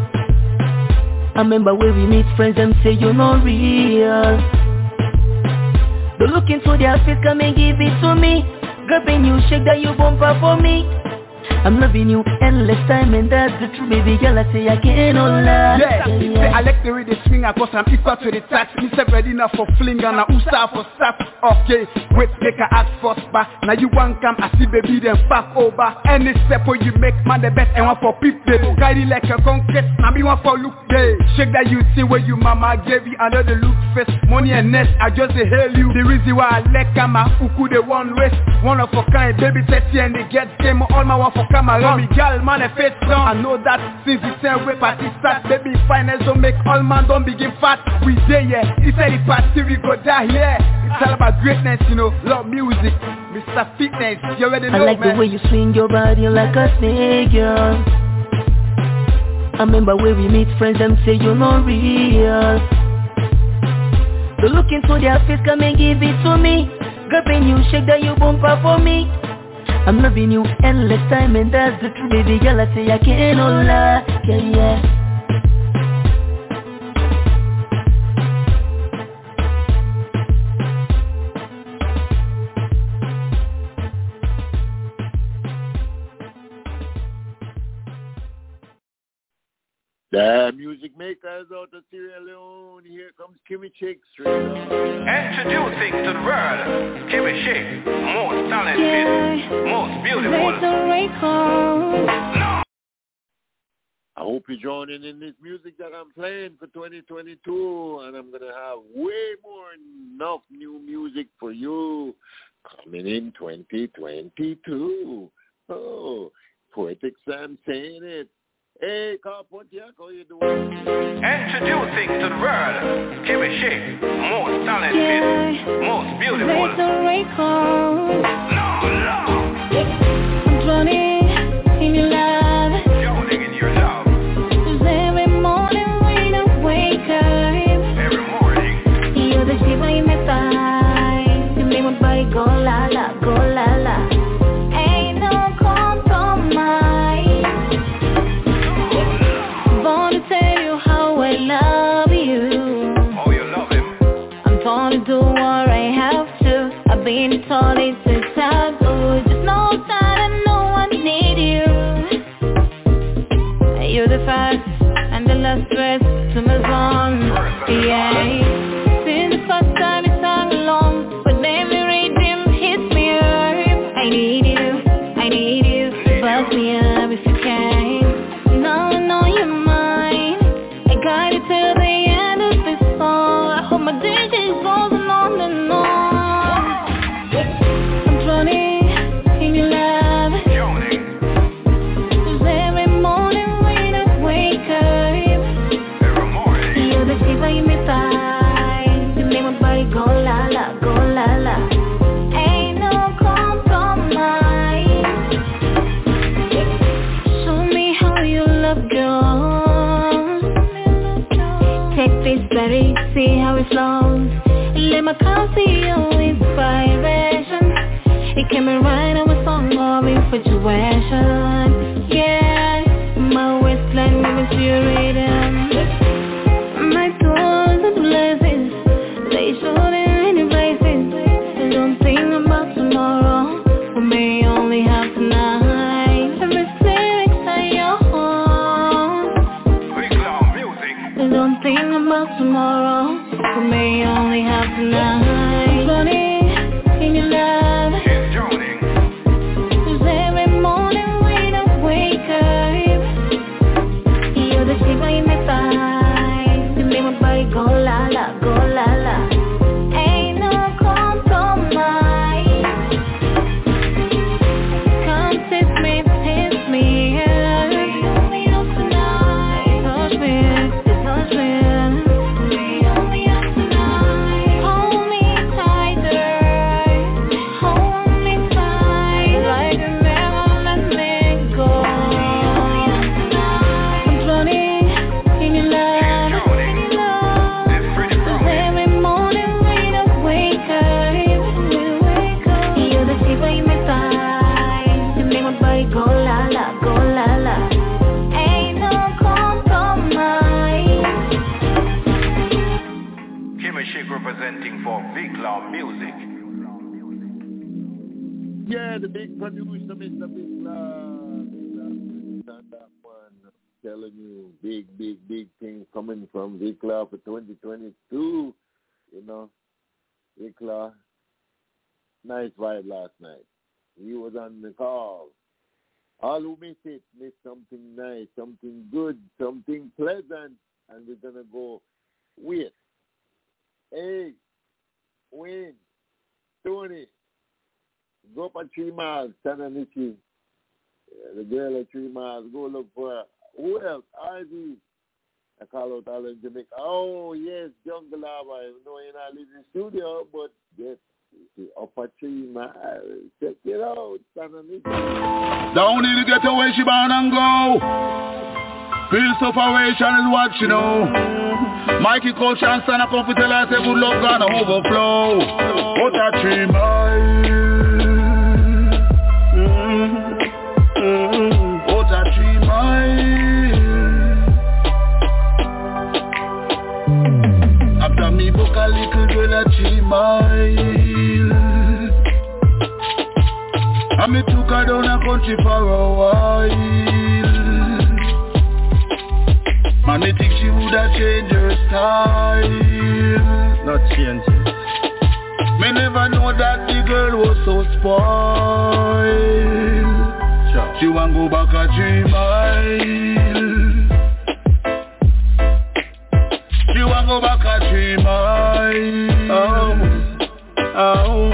Speaker 6: I remember when we meet friends and say you're not real. The look into their face, come and give it to me. Grabbing you, shake that you bumper for me. I'm loving you endless time and that's the truth, baby girl, I say I can't lie.
Speaker 8: Yeah, yeah, yeah. I like the way they swing, I cause I'm equal to the tax. Me say ready enough for fling and I usa for stop. Okay, wait, make a ask first back. Now you want come, I see baby then back over. Any step where you make, man the best, I want for people. Guide it like a concrete, now me want for look day. Shake that you see where you mama gave you another look face. Money and nest, I just say hail you. The reason why I like my uku the one race. One of a kind, baby thirty and they get game. All my one for camera, me gal man a face down. I know that since the same way party start, baby finance don't make all man don't begin fat. We day yeah, he said the party we go die here. Yeah. It's all about greatness, you know, love music, Mister Fitness, you already know,
Speaker 9: I like
Speaker 8: man.
Speaker 9: the way you swing your body like a snake, girl. I remember when we meet friends, them say you're not real. So look into their face, come and give it to me. Grabbing you, shake that you bumper for me. I'm loving you endless time, and that's the truth, baby girl. I say I can't lie, yeah, yeah.
Speaker 2: The music makers out of Sierra Leone. Here comes Kimmy Chick straight up.
Speaker 7: Introducing to the world, Kimmy Chick, most talented, yeah. most beautiful. No.
Speaker 2: I hope you're joining in this music that I'm playing for twenty twenty-two, and I'm going to have way more enough new music for you coming in twenty twenty-two. Oh, Poetic Sam saying it. Hey, Carl Pontiac, how you doing?
Speaker 7: Introducing to the world, Kimmy Chick, most talented, yeah. most beautiful. No, no.
Speaker 6: I'm drowning in your love.
Speaker 7: Drowning in your love.
Speaker 6: Cause every morning when I wake up,
Speaker 7: every morning,
Speaker 6: you're the shiver in my thighs. You make my body go la la, go la la. Ain't no compromise. Love you.
Speaker 7: Oh, you love him.
Speaker 6: I'm torn to do what I have to. I've been told it's a taboo. Just know that I know I need you. You're the first and the last rest to my song. Yeah. Since the first time we sang along, but every rhythm hits me up. I need you, I need you. Buzz me up if you can. Now I know you're mine. Guide it till the end of this song. I hope my D J goes on and on. I'm drowning in your love. Cause every morning when I wake up,
Speaker 7: every morning,
Speaker 6: you're the shiver in my thighs. You make my body go la la, go la la. Ain't no compromise. Show me how you love, girl. Take this berry, see how it flows. Let my car see your inspiration. It came right on a song of infatuation. Yeah, my waistline moves your rhythm. My doors are blessings. They show in any places. Don't think about tomorrow. We may only have tonight. Every lyrics are your home. Don't think about tomorrow. We may only have tonight. Drowning in your love.
Speaker 7: She's drowning.
Speaker 6: Cause every morning when I wake up, you're the shiver in my thighs. You make my body go la la, go la la. Ain't no compromise. Come kiss me, kiss me. Touch me, touch me.
Speaker 7: Representing for Big Law Music.
Speaker 2: Yeah, the big producer, Mister Big Law. Big Law, stand up, man. Telling you, big, big, big things coming from Big Law for twenty twenty-two. You know, Big Law, nice vibe last night. He was on the call. All who miss it, miss something nice, something good, something pleasant, and we're gonna go with. Hey, Wayne, Tony, go up at Three Miles, Tananichi. The girl at Three Miles, go look for her. Who else? Ivy, I call out all in Jamaica. Oh, yes, Jungle Lava. I know you're not living in the studio, but yes, the upper tree, man. Check it out.
Speaker 10: Down in the ghetto where she bound and go. Feel sufferation is what you know. Mikey Coach and Santa come to tell us a good love gonna overflow. What a tree, man. What a tree, man. After me book a little girl a three mile, and me took her down a country for a while. Man, me think she woulda change her style.
Speaker 5: Not change it.
Speaker 10: Me never know that the girl was so spoiled. Sure. She want go back a three mile. She want go back a three mile.
Speaker 5: Oh, oh.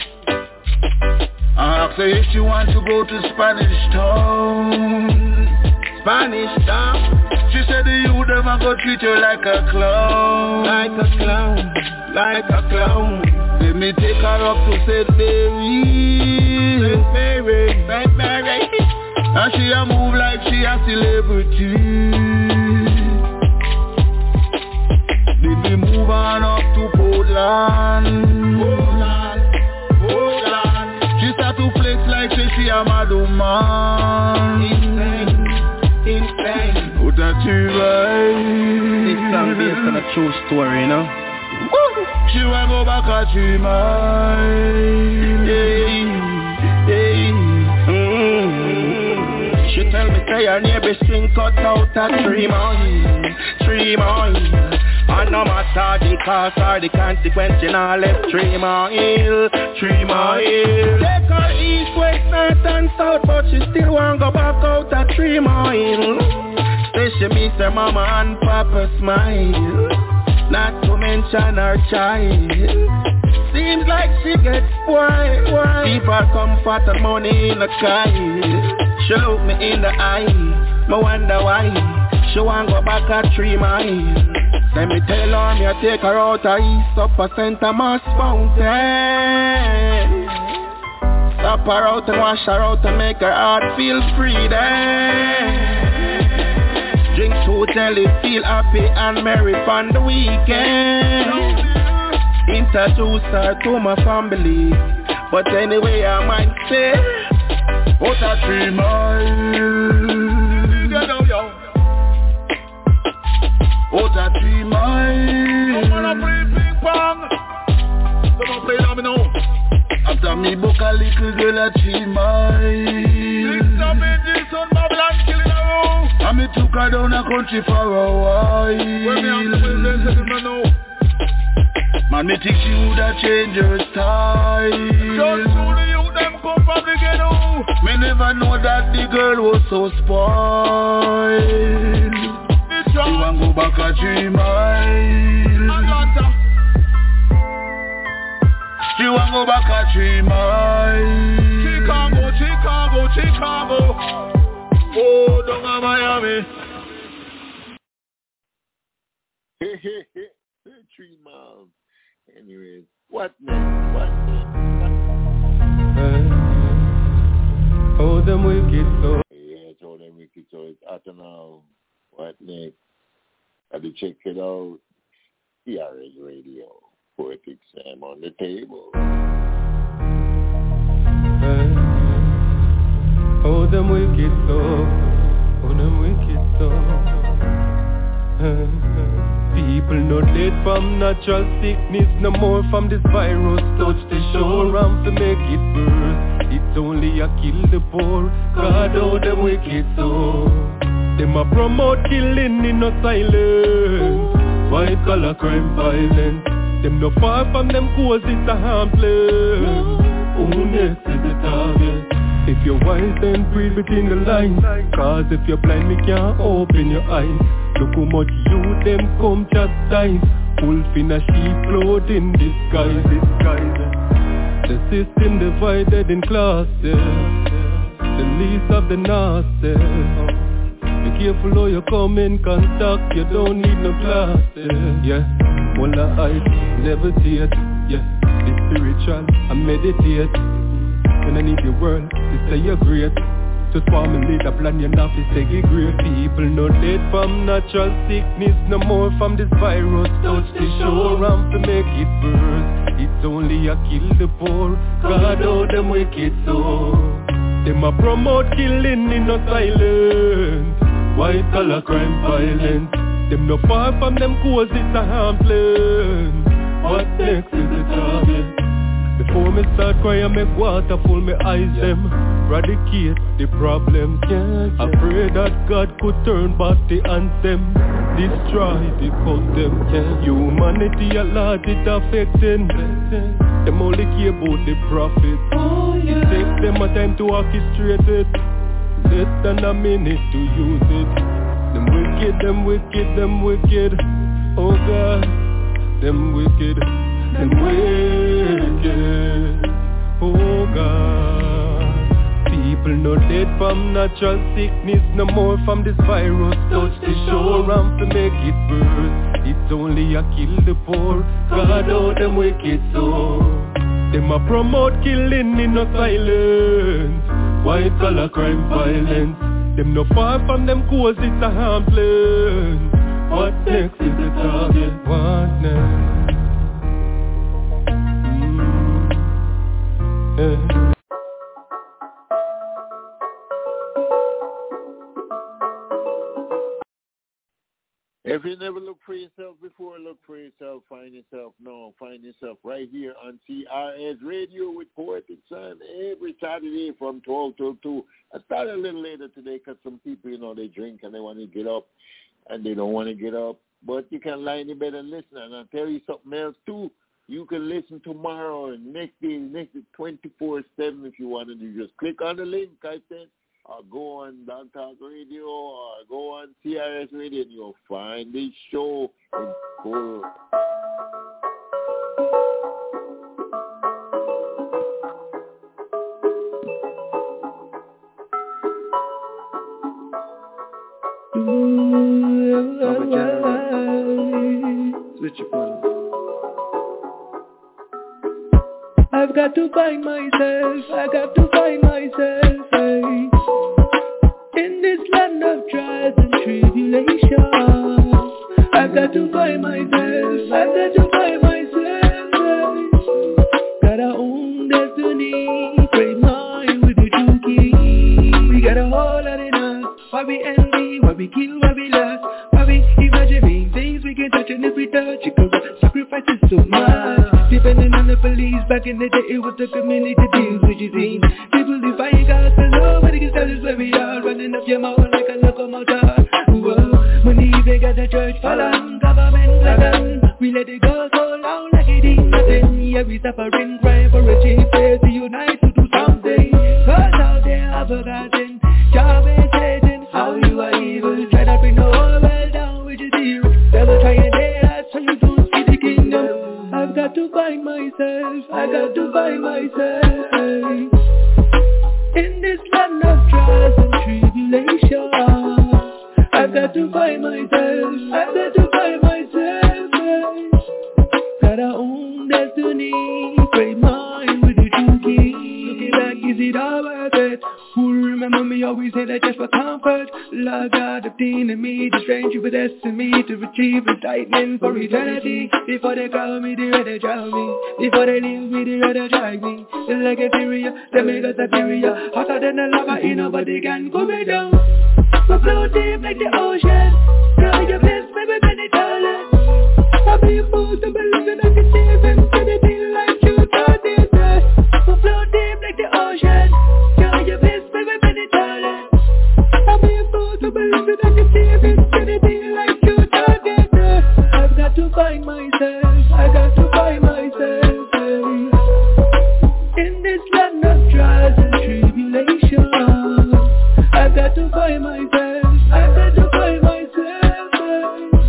Speaker 10: I asked her if she want to go to Spanish Town.
Speaker 5: Spanish Town.
Speaker 10: She said the youth never go treat you like a clown.
Speaker 5: Like a clown, like a clown.
Speaker 10: Let me take her up to Saint Mary.
Speaker 5: Saint Mary, Saint Mary.
Speaker 10: And she a move like she a celebrity. Then we move on up to Portland.
Speaker 5: Portland, Portland.
Speaker 10: She start to flex like say she a madman.
Speaker 5: Insane, insane.
Speaker 10: Put that to right.
Speaker 5: This song based on a true story, you know.
Speaker 10: She want go back a tree mile.
Speaker 5: Hey, hey. Mm-hmm. She tell me say her neighbor string cut out a three mile, three mile. And no matter the cost or the consequence, you know left three mile, three mile. Take her east, west, north and south, but she still want go back out a three mile. Say she miss her mama and papa smile. Not to mention her child. Seems like she gets spoiled. Keep her comfort and money in the sky. She look me in the eye. Me wonder why she want go back a three mile. Let me tell her me I take her out a east up a Saint Thomas Fountain. Stop her out and wash her out and make her heart feel free then. Drink to tell it feel happy and merry on the weekend. Introduce her to my family, but anyway I might say,
Speaker 10: what a three mile. What a three mile.
Speaker 5: Someone play ping pong. Someone play domino.
Speaker 10: After me book a little girl a three mile. And me took her down a country for a while. Man, me think she woulda change her style.
Speaker 5: Just to the youth them come from the ghetto.
Speaker 10: Me never know that the girl was so spoiled. She want go back a three mile. She want go back a three mile.
Speaker 5: Chicago, Chicago, Chicago. Oh, down in Miami.
Speaker 2: Hey, hey, hey, three miles. Anyways, what next? What next?
Speaker 11: Uh, oh, them wicked so.
Speaker 2: Yeah, it's all them wicked so. It's out now. What next? Have you checked it out? T R S Radio. Poetic Sam on the table.
Speaker 11: Uh, oh, them wicked so. Oh, them wicked so. Uh, People no dead from natural sickness, no more from this virus. Touch the shore and to make it burst. It's only a kill the poor. God, oh, them wicked so. Them a promote killing in no silence. White collar crime violence. Them no far from them cause it's a harmless. Who next is the target? If you're wise then breathe between the lines. Cause if you're blind me can't open your eyes. Look how much you them come chastise. Wolf in a sheep clothing disguise, disguise. The system divided in classes. The least of the nasty. We careful how you come in contact. You don't need no glasses. Yeah, one of eyes, levitate. Yeah, be spiritual and meditate. When I need your world to say you're great. To formulate a plan, you have to segregate. People no dead from natural sickness, no more from this virus. Touch the shore and to make it burst. It's only a kill the poor. God, oh, them wicked so. Them a promote killing in no silence. White collar crime violent. Them no far from them cause it's a harmless. What next is the target? Before me start crying, I make water full me eyes yeah. them. Eradicate the problems. Yeah, yeah. I pray that God could turn back the anthem. Destroy the custom. Yeah. Humanity a lot it affecting. Them only care about the profit. Oh, yeah. It takes them a time to orchestrate it. Less than a minute to use it. Them wicked, them wicked, them wicked. Oh God, them wicked. Them wicked, oh God. People no dead from natural sickness, no more from this virus. Touch the shore and to make it burst. It's only a kill the poor. God, oh, them wicked so. Them a promote killing in no silence. White collar crime violence. Them no far from them cause it's a harmless. What next is the target? What next?
Speaker 2: If you never look for yourself before, look for yourself, find yourself now, find yourself right here on C R S Radio with Poetic Son every Saturday from twelve till two. I started a little later today because some people, you know, they drink and they want to get up and they don't want to get up. But you can line in bed and listen. And I'll tell you something else too. You can listen tomorrow and next day, next day, twenty-four seven if you want to do. Just click on the link I sent, or go on Blog Talk Radio, or go on C R S Radio, and you'll find this show in full.
Speaker 1: Switch your phone. I've got to find myself, I got to find myself, hey. In this land of trials and tribulations. I've got to find myself, I've got to find myself, hey. Got our own destiny, great mind with the true king. We got a whole lot in us, why we envy, why we kill, why we lust, why we imagine things we can touch, and if we touch it, cause sacrifice is so much. Depending on the police, back in the day it was the community deals with your team. People defying God, so nobody can tell us where we are. Running up your mouth like a locomotive. Whoa, money they got the church fallen, government laden. We let it go so long like it ain't nothing. Yeah, we suffering, crying for a change. Players to unite to do something. Cause out there I've forgotten. Job is Satan, how you are evil. Try to bring the whole world down with your zero. Devil trying there, so you don't see the kingdom. I've got to find myself, I got to find myself, hey. In this land of trials and tribulations. I've got to find myself, I've got to find myself, hey. Got our own destiny, great mind with the true king. Looking back, is it all worth it? Who remember me always say that just for comfort. Lord God obtained me, the strength you possessed in me to achieve enlightenment for eternity. Before they call me, they rather drown me. Before they leave me, they rather drag me. They're like a period, they make us superior. Hotter than a lava, ain't nobody can go me down. So flow deep like the ocean. Now your best, maybe many talents. I'll be a fool to believe in I can save him. To the deal like you thought they said. So flow deep like the ocean. Now your best, maybe many talents. I'll be a fool to believe in I can save him. To the deal like you thought they said. I've got to find myself, I got to find myself, hey. In this land of trials and tribulations. I've got to find myself, I've got to find myself, hey.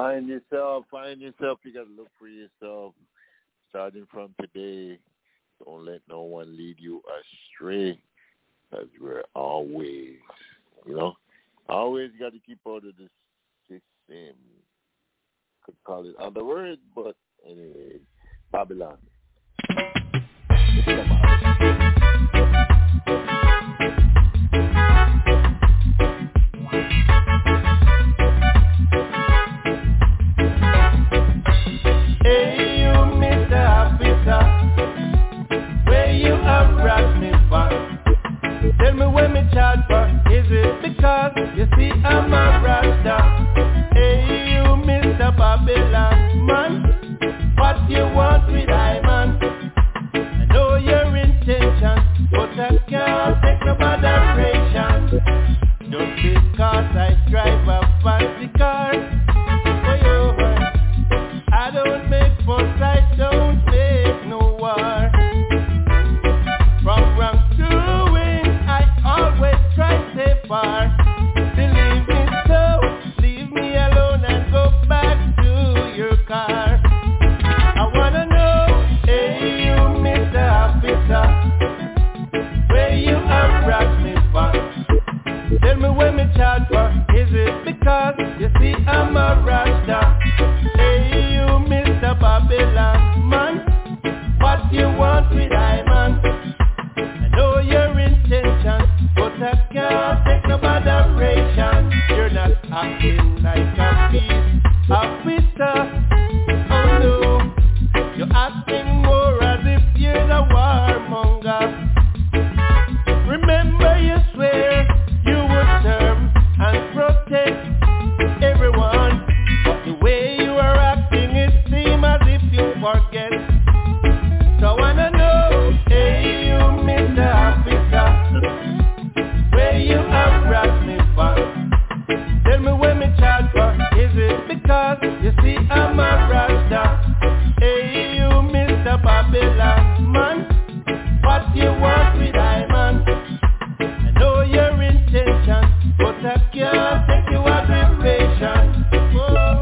Speaker 2: Find yourself, find yourself. You got to look for yourself. Starting from today, don't let no one lead you astray. Because we're always, you know, always got to keep out of the system. Could call it other words, but anyway, Babylon.
Speaker 3: Hey, you, Mister Officer, where you have brought me from? Tell me where me charge for. Is it because you see I'm a Rasta? Hey, you, Mister Babylon man, what you want with I man? I know your intention, but I can't take no moderation. Just because I drive a fancy car, for you, I don't make fuss, I don't make no war. From wrong to win, I always try to stay far. Believe me so, leave me alone and go back to your car. I wanna know, hey you Mister Officer, where you have brought me from? Tell me where me charge for. Is it because you see I'm a Rasta? Hey you Mister Babylon man, what you want with I man? I know your intention, but I can't take no moderation. You're not acting like a peace officer. Oh no, you're acting more as if you're the warmonger. Remember you swear you would serve and protect everyone, but the way you are acting it seems as if you forget. So I wanna know, hey you Mister Officer, where you have brought me from? Tell me where me charge for. Is it because you see I'm a Rasta? Hey you Mister Babylon man, what you want with I man? I know your intention, but I can't take you out with patience. Whoa.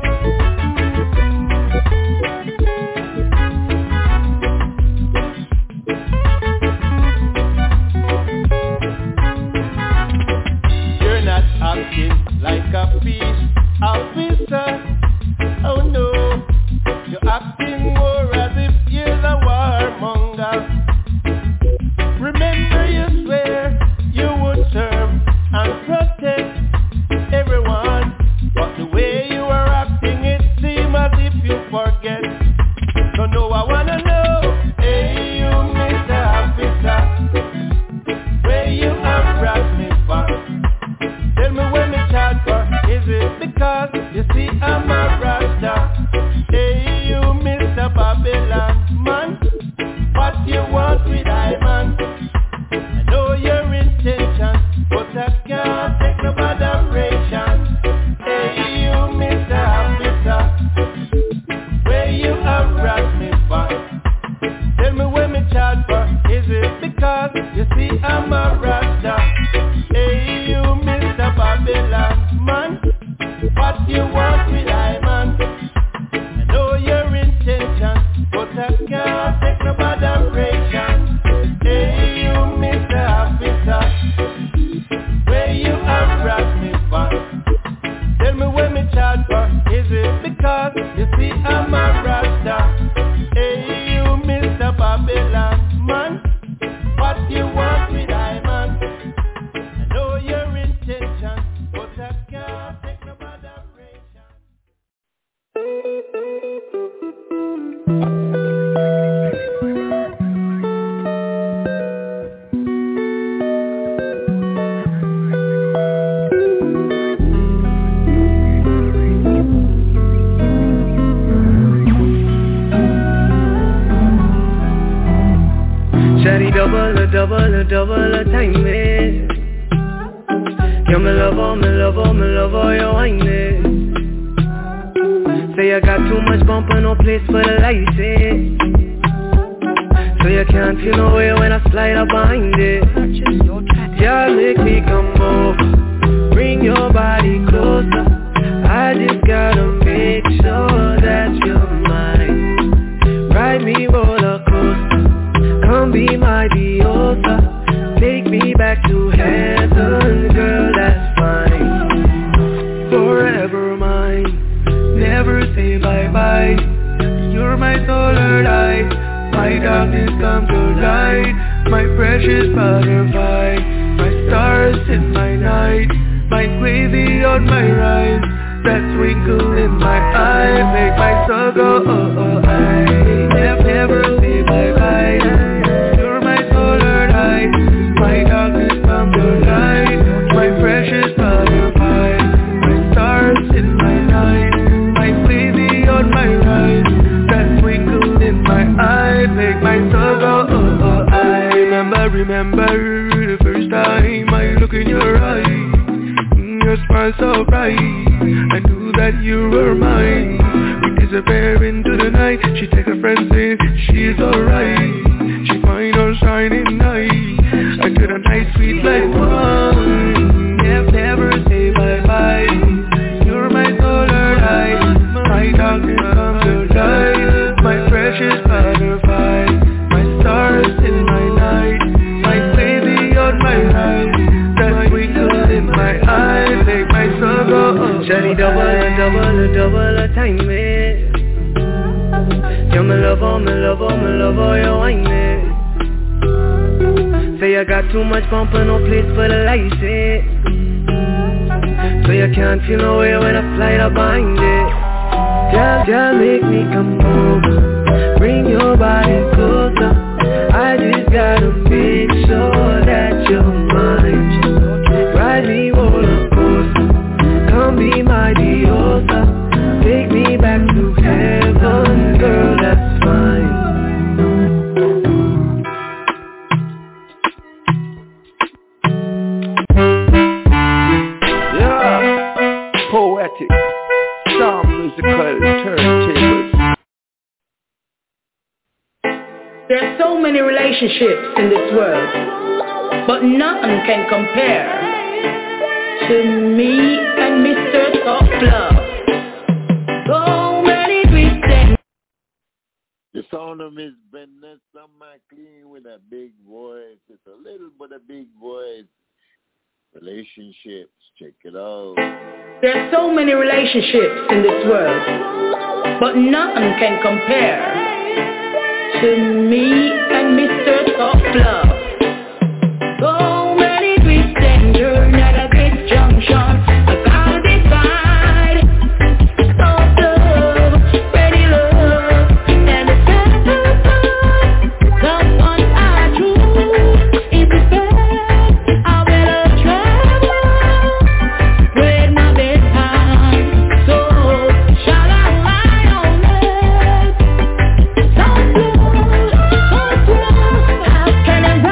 Speaker 3: You're not acting like a peace officer. Oh no, you're acting more as if you're the warmonger. Remember you swear you would serve and protect everyone, but the way you are acting it seems as if you forget. So no, I wanna know, hey you Mister Officer, where you have brought me from? Tell me where me charge for. Is it because you see I'm a Rasta? Hey you Mister Babylon man, what you want with I man? I know your intention, but I can't take no moderation. Hey you Mister Officer, where you have brought me from? Tell me where me charge for. Is it because you see I'm a Rasta? Hey you Mister Babylon man, what you want with I man? I know your intention, but I can't take no moderation. Hey you Mister Officer, where you have brought me from? Tell me where me charge for. Is it because you see I'm a Rasta? Hey you Mister Babylon man, what you want with I man? I know your intention, but I can't take no moderation. Shawty double a double a double a time it. Yeah, me love all, me love all, me love all your wine. Say I got too much bumper, no place for the lights in. So you can't feel no way when I slide up behind it. Yeah, make me come over, bring your body closer. I just gotta make
Speaker 9: back to heaven, girl, that's fine. Forever mine, never say bye-bye. You're my solar light, my darkness come to light. My precious butterfly, my stars in my night, my gravy on my rise. That twinkle in my eye make my soul go oh oh I never, never say bye-bye. You're my solar light, my darkness come to light. My precious butterfly, my stars in my night, my baby on my rise. That twinkle in my eye make my soul go oh oh I remember, remember the first time I look in your eyes. Your smile so bright, I knew that you were mine. We disappear into the night. She take her friends in, she's alright. She find her shining night. I get a nice sweet like wine. Never, never say bye-bye. You're my solar light, my darkness come to light. My precious butterfly, my stars in my night, my baby on my right. That twinkle in my eye make my soul go. Shawty double and double and double a time it. You're my lover, my lover, my lover, you wine it. Say I got too much bump and no place for the lights it. So you can't feel no way when I fly up behind it. Girl, girl, make me come over, bring your body closer. I just gotta make sure that you're mine. Ride me roller coaster, come be my diosa. Take me back to heaven, girl, that's fine.
Speaker 1: Yeah, poetic, some musical turntables.
Speaker 12: There's so many relationships in this world, but none can compare to me and Mister Soft Love. So many twisted.
Speaker 2: The sound of Miss Vanessa McLean with a big voice. It's a little but a big voice. Relationships, check it out.
Speaker 12: There's so many relationships in this world, but none can compare to me and Mister Soft Love. So many twists and turns at a big junction. I gotta decide. Soft love, ready love, and it's better. Someone I choose is the best. I better travel with my best time. So shall I lie on it? Soft love, soft love, how can I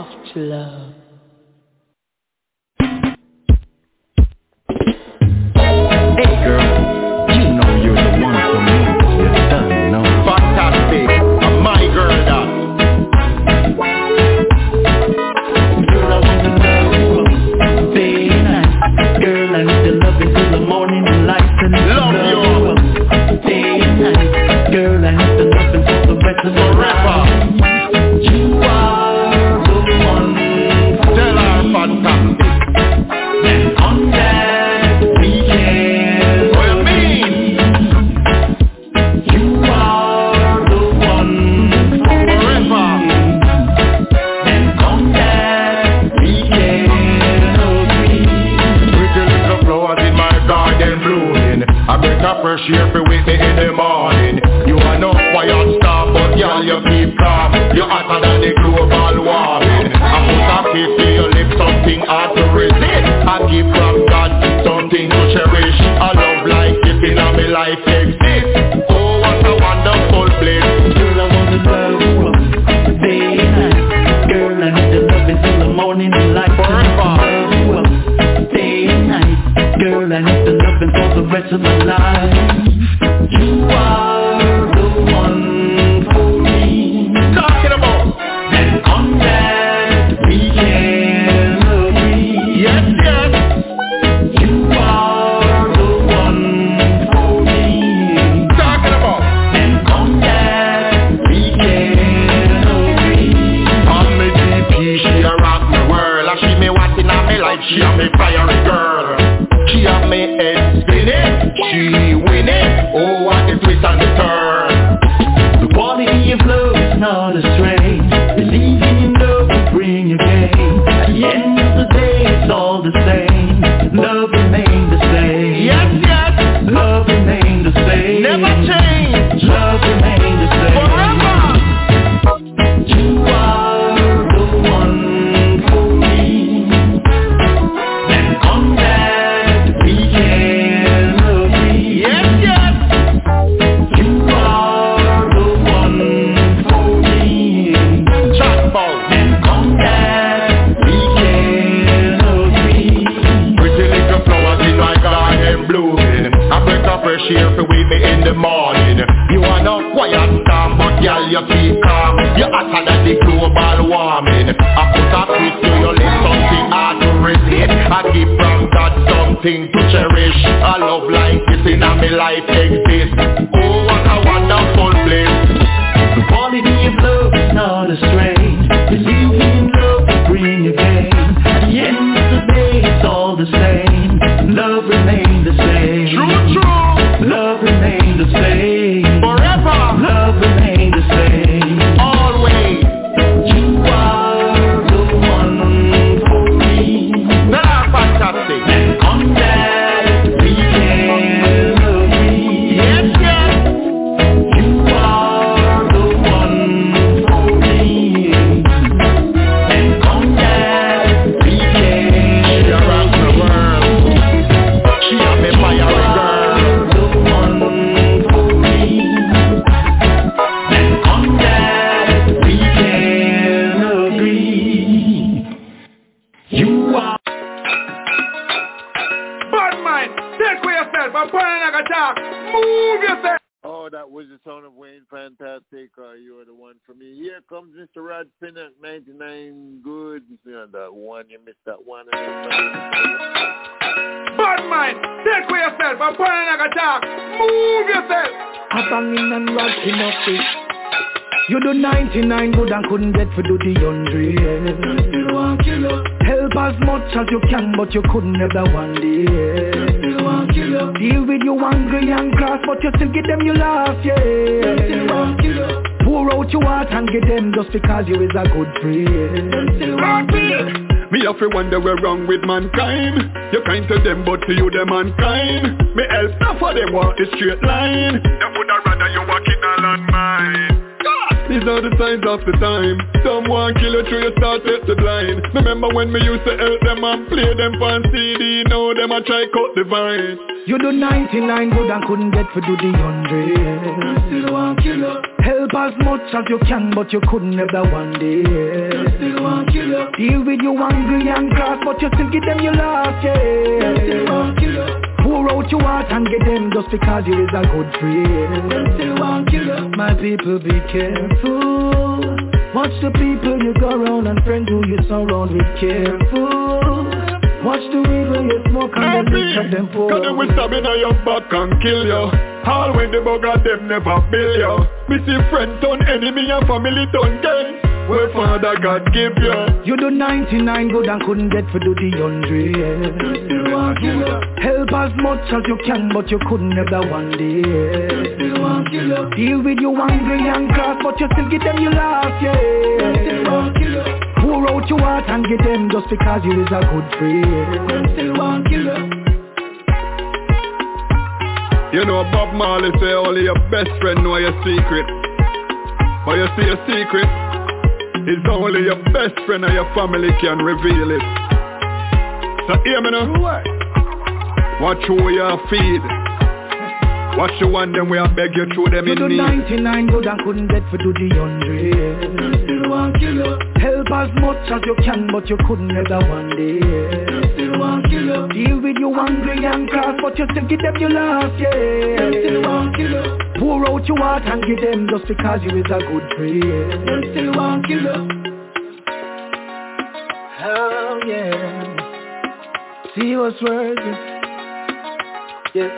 Speaker 12: soft love.
Speaker 3: Hey girl, you know you're the one for me. You done know.
Speaker 13: Fantastic, my girl that.
Speaker 3: Girl, I want to love you, day and night. Girl, I need to love you till the morning light.
Speaker 13: Love you,
Speaker 3: day and night. Girl, I need to love you for the rest of my life. You are the one.
Speaker 13: Tell her fantastic.
Speaker 3: And on that weekend,
Speaker 13: what you mean?
Speaker 3: You are the one
Speaker 13: forever.
Speaker 3: And on that weekend, agree.
Speaker 13: Pretty little flowers in my garden blooming. I break a fresh air for wake me in the morning. You are no quiet star, but girl you keep calm. You're hotter than the global warming. I put a kiss to your lips, something hard to resist. I give from God something to cherish. A love like this in my life exists. Oh, what a wonderful place.
Speaker 3: Girl, I want to love you day and night. Girl, I need to love you till the morning light.
Speaker 13: Forever.
Speaker 3: Day and night. Girl, I need to love you for the rest of my life. You are the one for me.
Speaker 13: Talking about.
Speaker 3: And on that we can agree.
Speaker 13: Yes, yes.
Speaker 3: You are the one for me.
Speaker 13: Talking about.
Speaker 3: And on that we can agree.
Speaker 13: On me D P, she a rock me world. And she me what in a me life, she a me fiery girl. She a me head spinning, she winning. Oh, what the twist and the turn.
Speaker 3: The quality of love is not a strain. Believing in love will bring you gain. At the end of the day, it's all the same. Love remains the same.
Speaker 13: Yes, yes.
Speaker 3: Love remains the same.
Speaker 13: Never change.
Speaker 3: Love remains the same.
Speaker 13: Forever.
Speaker 3: You are the one for me. And on that we can agree.
Speaker 13: Yes, yes.
Speaker 3: You are the one for me.
Speaker 13: Chat about.
Speaker 3: And on that we can agree.
Speaker 13: Pretty little flowers in my garden blooming. I break a fresh air for wake me in the morning. You are no quiet storm, but girl you keep calm. You're hotter than the global warming. I put a twist to your lips, something hard to resist. I give from God something to cherish. A love like this in my life exists. Oh, what a wonderful place.
Speaker 3: The quality of love is not a strain. Believing in love will bring you gain. At the end of the day, it's all the same. Love remains the same.
Speaker 13: True, true.
Speaker 3: Love remains the same.
Speaker 13: Forever.
Speaker 3: Love remains the same.
Speaker 13: Always.
Speaker 3: You are the one for me.
Speaker 13: They're fantastic.
Speaker 3: And on that we can agree.
Speaker 13: Yes, yes.
Speaker 3: You are the one for me. And on that we can
Speaker 13: She a rock the world. She a me fiery girl.
Speaker 3: the one for me. And on that we can agree. You are
Speaker 4: Bad mind, take away yourself and put another talk. Move yourself.
Speaker 2: Oh, that was the sound of Wayne Fantastic. Uh, you are the one for me. Here comes Mister Rod Pinnock, ninety-nine good. You know that one, you missed that one.
Speaker 4: Bad mind, take away yourself and put another talk. Move yourself.
Speaker 14: I banging and rocking up it. You do ninety-nine good and couldn't get to do the hundred. Still one killer. Help as much as you can, but you couldn't never one day. Still one killer. Deal with you angry and cross, but you still give them your laugh, yeah. Still one killer. Pour out your heart and get them just because you is a good friend. Still one killer.
Speaker 15: Me have to wonder where wrong with mankind. You kind to them but to you the mankind. Me help now for them walk the straight line. Them woulda rather you walk in a landmine. These are the signs of the time. Someone kill you through you start to blind. Remember when me used to help them and play them for C D. Now them a try cut the vine.
Speaker 14: You do ninety-nine good and couldn't get to do the hundred. Still one killer. Help as much as you can, but you couldn't never one day. Still want kill you. Deal with you angry and cross, but you still give them your love, yeah. Them still want kill you. Pour out your heart and get them just because you is a good friend. Them still want kill you. My people, be careful. Watch the people you go around and friends who you surround with. Careful. Watch the weed when you smoke and then lick them pour.
Speaker 15: Cause them will stab in your back and kill you. All when the bugger them never bill you. Me see friend turn enemy and family turn gang. Well, Father God give you.
Speaker 14: You do ninety-nine good and couldn't get for do the hundred. Still want kill you. Help as much as you can, but you couldn't never one day. Still want kill you. Deal with you angry and cross, but you still give them your laugh, yeah. Still want kill you. Pour out your heart and get them just because you is a good friend. Still want kill you.
Speaker 15: You know Bob Marley say only your best friend know your secret. But you see your secret, it's only your best friend and your family can reveal it. So hear me now. Watch who you feed. Watch the one them we beg you through them
Speaker 14: you
Speaker 15: in
Speaker 14: do
Speaker 15: need.
Speaker 14: ninety-nine good and couldn't get for do the hundred. Still want kill you. Help as much as you can, but you couldn't never one day. Still want kill you. Deal with you angry and cross, but you still give them your love, yeah. Still want kill you. Pour out your heart and give them just because you is a good friend. Still want kill you. Oh yeah. See what's working. Yeah.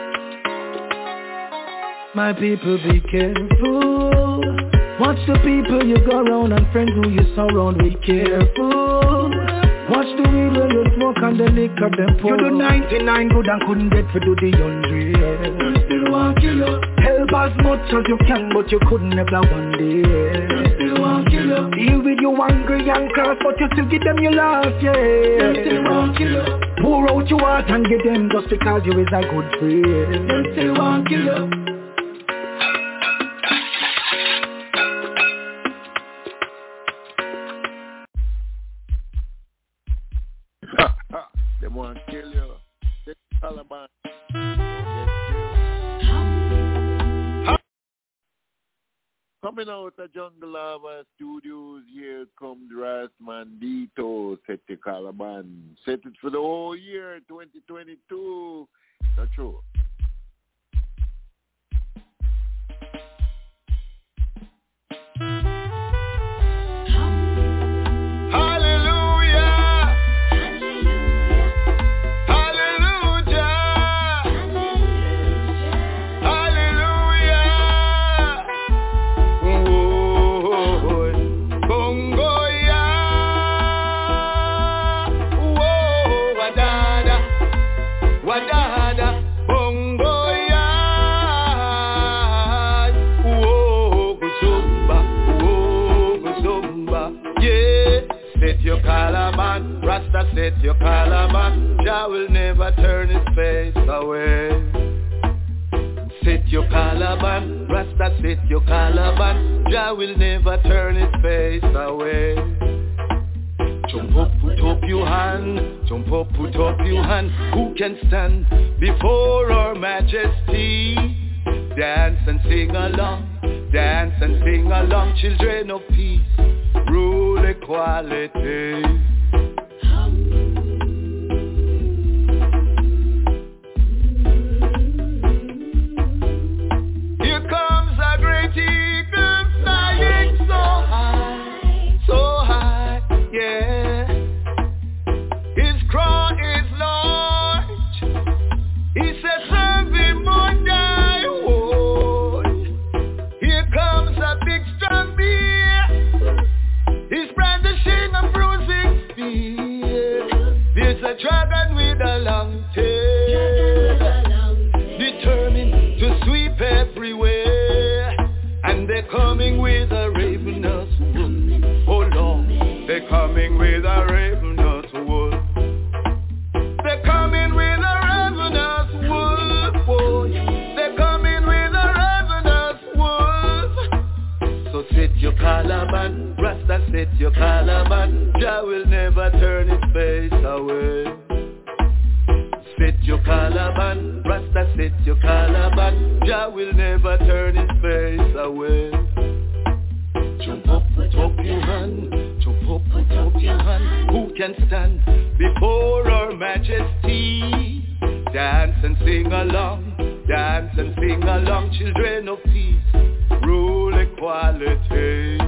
Speaker 14: My people, be careful. Watch the people you go around and friends who you surround with. Careful. Watch the weed where you smoke and the liquor them pour. You do ninety-nine good and couldn't get to do the hundred. Still want kill you. Help as much as you can, but you couldn't never one day. Still want kill you. Deal with you angry and cross, but you still give them your love, yeah. Still want kill you. Pour out your heart and give them just because you is a good friend. Still want kill you.
Speaker 2: They want to kill you. They Taliban. Coming out of Jungle Lava Studios, here comes Rasman Dito, set the Calaban. Set it for the whole year, twenty twenty-two. That's true.
Speaker 16: Calaban, Rasta set your Calaban, Jah will never turn his face away. Set your Calaban, Rasta set your Calaban, Jah will never turn his face away. Jump up, put up your hand, jump up, put up your hand. Who can stand before our majesty? Dance and sing along, dance and sing along, children of peace. Rule equality. Here comes a great eagle flying so high, so high, yeah. His crown is large. He says, serve him or die. Oh. Here comes a big strong bear. He's brandishing a bruising spear. There's a dragon with a long tail, determined to sweep everywhere. And they're coming with a ravenous wolf. Hold on, they're coming with a ravenous wolf. They're coming with a ravenous wolf. Boy. They're coming with a ravenous wolf. So set your Calaban, Rasta set your Calaban, Jah will never turn his face away. Set your Calaban, Rasta set your Calaban, Jah will never turn his face away. Jump up, put up your hand, jump up, put up your
Speaker 3: can stand before her majesty. Dance and sing along, dance and sing along, children of peace, rule equality.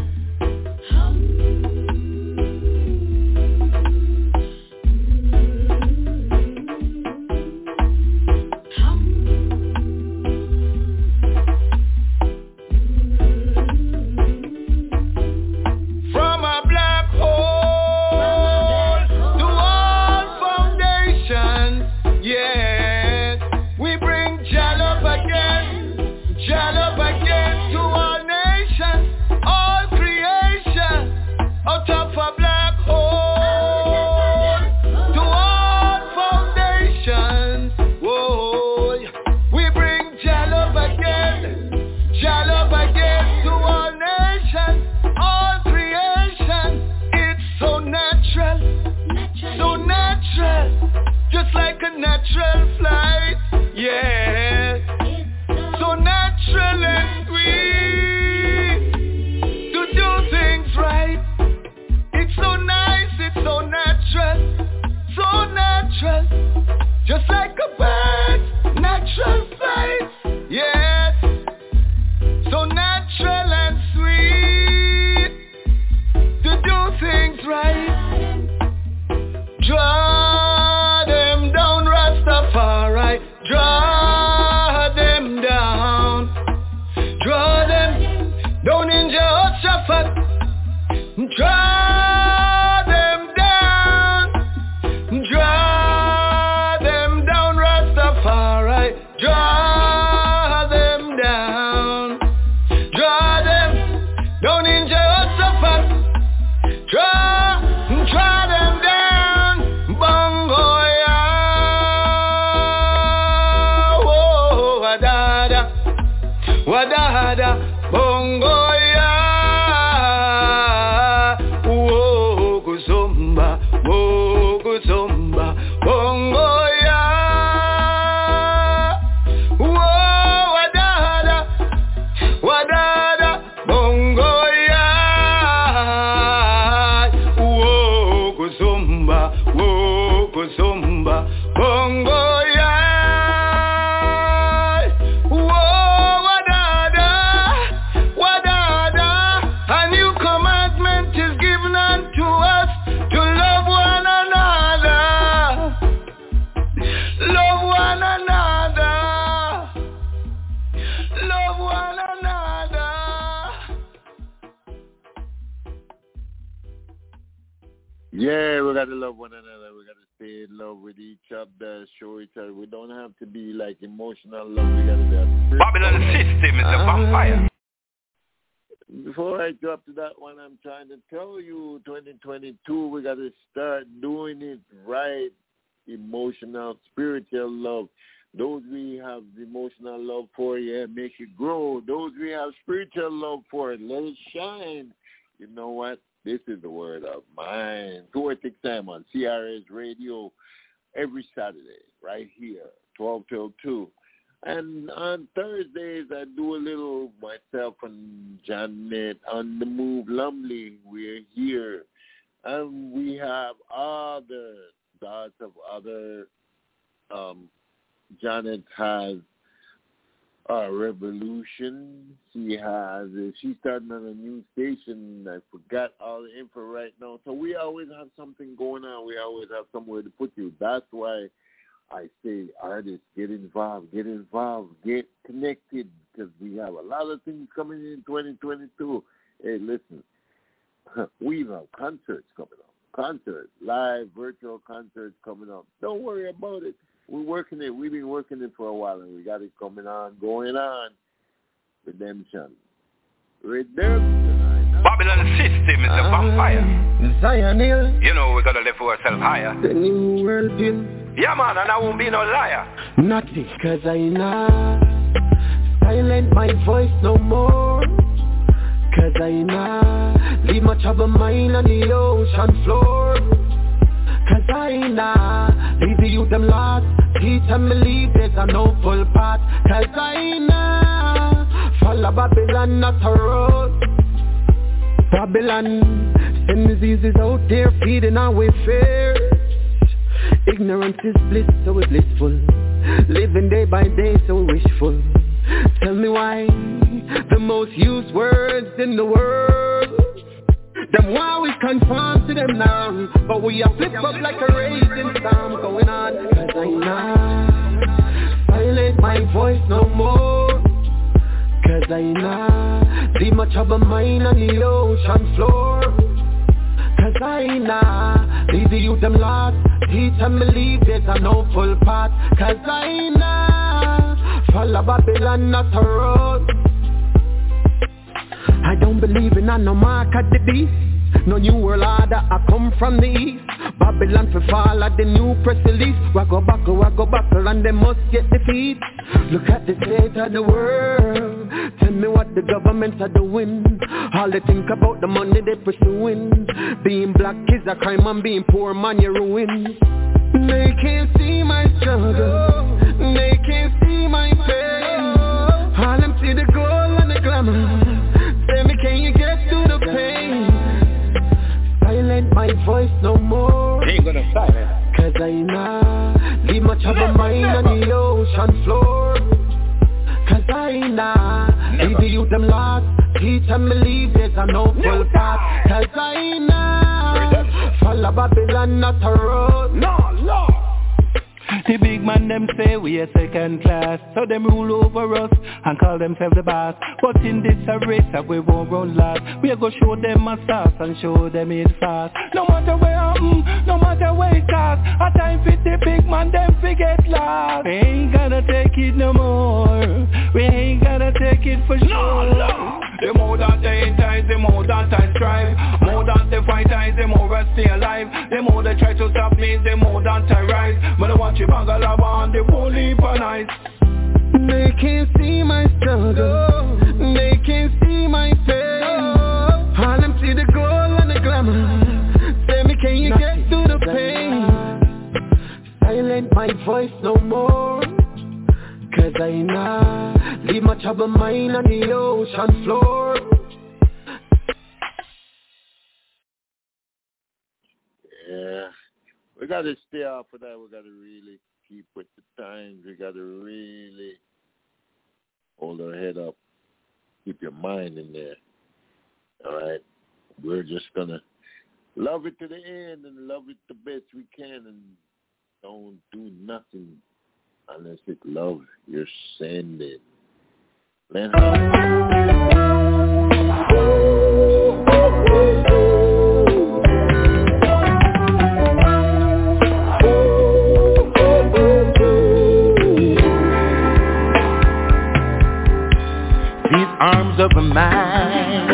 Speaker 3: Natural flight, yeah. So natural and sweet to do things right. It's so nice, it's so natural, so natural. Just like a bird, natural flight, yeah. So natural and sweet to do things right. Draw Alright, draw them down, draw them down in Jehoshaphat, draw them down, draw them down, Rastafari, draw them down, draw them down in Jehoshaphat, draw, draw them down, Bongo. Wadada bongo ya, oh kuzomba, oh kuzomba, bongo ya, oh wadada, wadada bongo ya, oh kuzomba, oh kuzomba, bongo ya.
Speaker 2: Yeah, we gotta love one another. We gotta stay in love with each other, show each other. We don't have to be like emotional love. We gotta be a
Speaker 7: Babylon system is a vampire.
Speaker 2: Before I drop to that one, I'm trying to tell you, twenty twenty-two, we gotta start doing it right. Emotional, spiritual love. Those we have emotional love for, yeah, make it grow. Those we have spiritual love for, let it shine. You know what? This is the word of mine. Poetic Time on C R S Radio every Saturday, right here, twelve till two. And on Thursdays, I do a little myself and Janet on the Move Lumley. We're here. And we have other lots of other, um, Janet has Uh, Revolution. She has, uh, she's starting on a new station. I forgot all the info right now. So we always have something going on. We always have somewhere to put you. That's why I say, artists, get involved, get involved, get connected, because we have a lot of things coming in twenty twenty-two. Hey, listen, we have concerts coming up. Concerts, live, virtual concerts coming up. Don't worry about it. We're working it. We've been working it for a while, and we got it coming on, going on. Redemption. Redemption.
Speaker 7: Babylon system is a vampire.
Speaker 14: Zion Hill.
Speaker 7: You know we gotta live for ourselves higher.
Speaker 14: The new world bill.
Speaker 7: Yeah, man, and I won't be no liar.
Speaker 14: Not because I not silent my voice no more. Cause I not leave my trouble mind on the ocean floor. Cause I nah leave the youth them lost. Teach them believe there's a no full path. Cause I nah follow Babylon not a road. Babylon
Speaker 17: And disease is out there feeding our welfare. Ignorance is bliss, so we're blissful. Living day by day, so wishful. Tell me why the most used words in the world, them why we conform to them now, but we are flip up like a raging storm going on. Cause I not violate my voice no more. Cause I not leave my trouble mind on the ocean floor. Cause I nah leave the youth them lost. Teach and believe there's a no full path. Cause I nah follow Babylon not a road. I don't believe in a no mark at the beast. No new world order, I come from the east. Babylon for fall at the new press release. Waggo buckle, waggo buckle, and they must get defeat. Look at the state of the world. Tell me what the governments are doing. All they think about the money they pursuing. Being black is a crime and being poor man you ruin. They can't see my struggle. They can't see my pain. All them see the gold and the glamour. Tell me, can you get through the pain? Silent my voice no more.
Speaker 18: Ain't gonna silence.
Speaker 17: Cause I nah leave my trouble mind on the ocean floor. Cause I nah leave the youth them lost. Teach and believe there's a no full path. Cause I nah follow Babylon not a road.
Speaker 18: No, no.
Speaker 3: The big man them say we a second class, so them rule over us and call themselves the boss. But in this a race that we won't run last. We a go show them a start and show them it fast. No matter where mm, no matter where it costs, a time fit the big man them forget last. We ain't gonna take it no more. We ain't gonna take it for sure.
Speaker 18: No, no. The more that they entice, the more that I strive. More that they fight eyes, the more I stay alive. The more they try to stop me, the more that I rise. But I watch you Bangalore on the whole heap of nights.
Speaker 17: They can't see my struggle. They can't see my pain. All them see the gold and the glamour. Tell me, can you get through the pain? Silent my voice no more. Cause I nah leave my trouble mind on the ocean floor.
Speaker 2: Yeah, we gotta stay off of that. We gotta really keep with the times. We gotta really hold our head up. Keep your mind in there. All right, we're just gonna love it to the end and love it the best we can, and don't do nothing unless it's love you're sending. Man,
Speaker 3: these arms of mine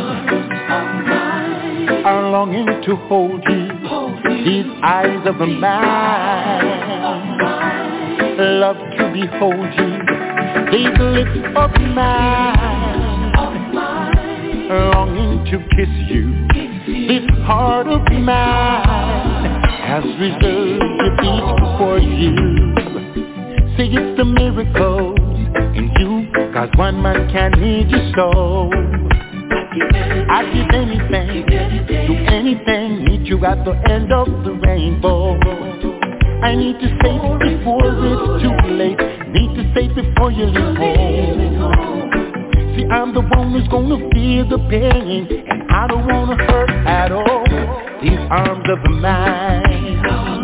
Speaker 3: are longing to hold you. These eyes of mine love to behold you. These lips of mine longing to kiss you. This heart of mine has reserved a beat for you. See, it's the miracle in you, cause one man can need you so. I'd give anything, do anything, meet you at the end of the rainbow. I need to say it before it's too late. Need to say it before you leave home. See, I'm the one who's gonna feel the pain, and I don't wanna hurt at all. These arms of mine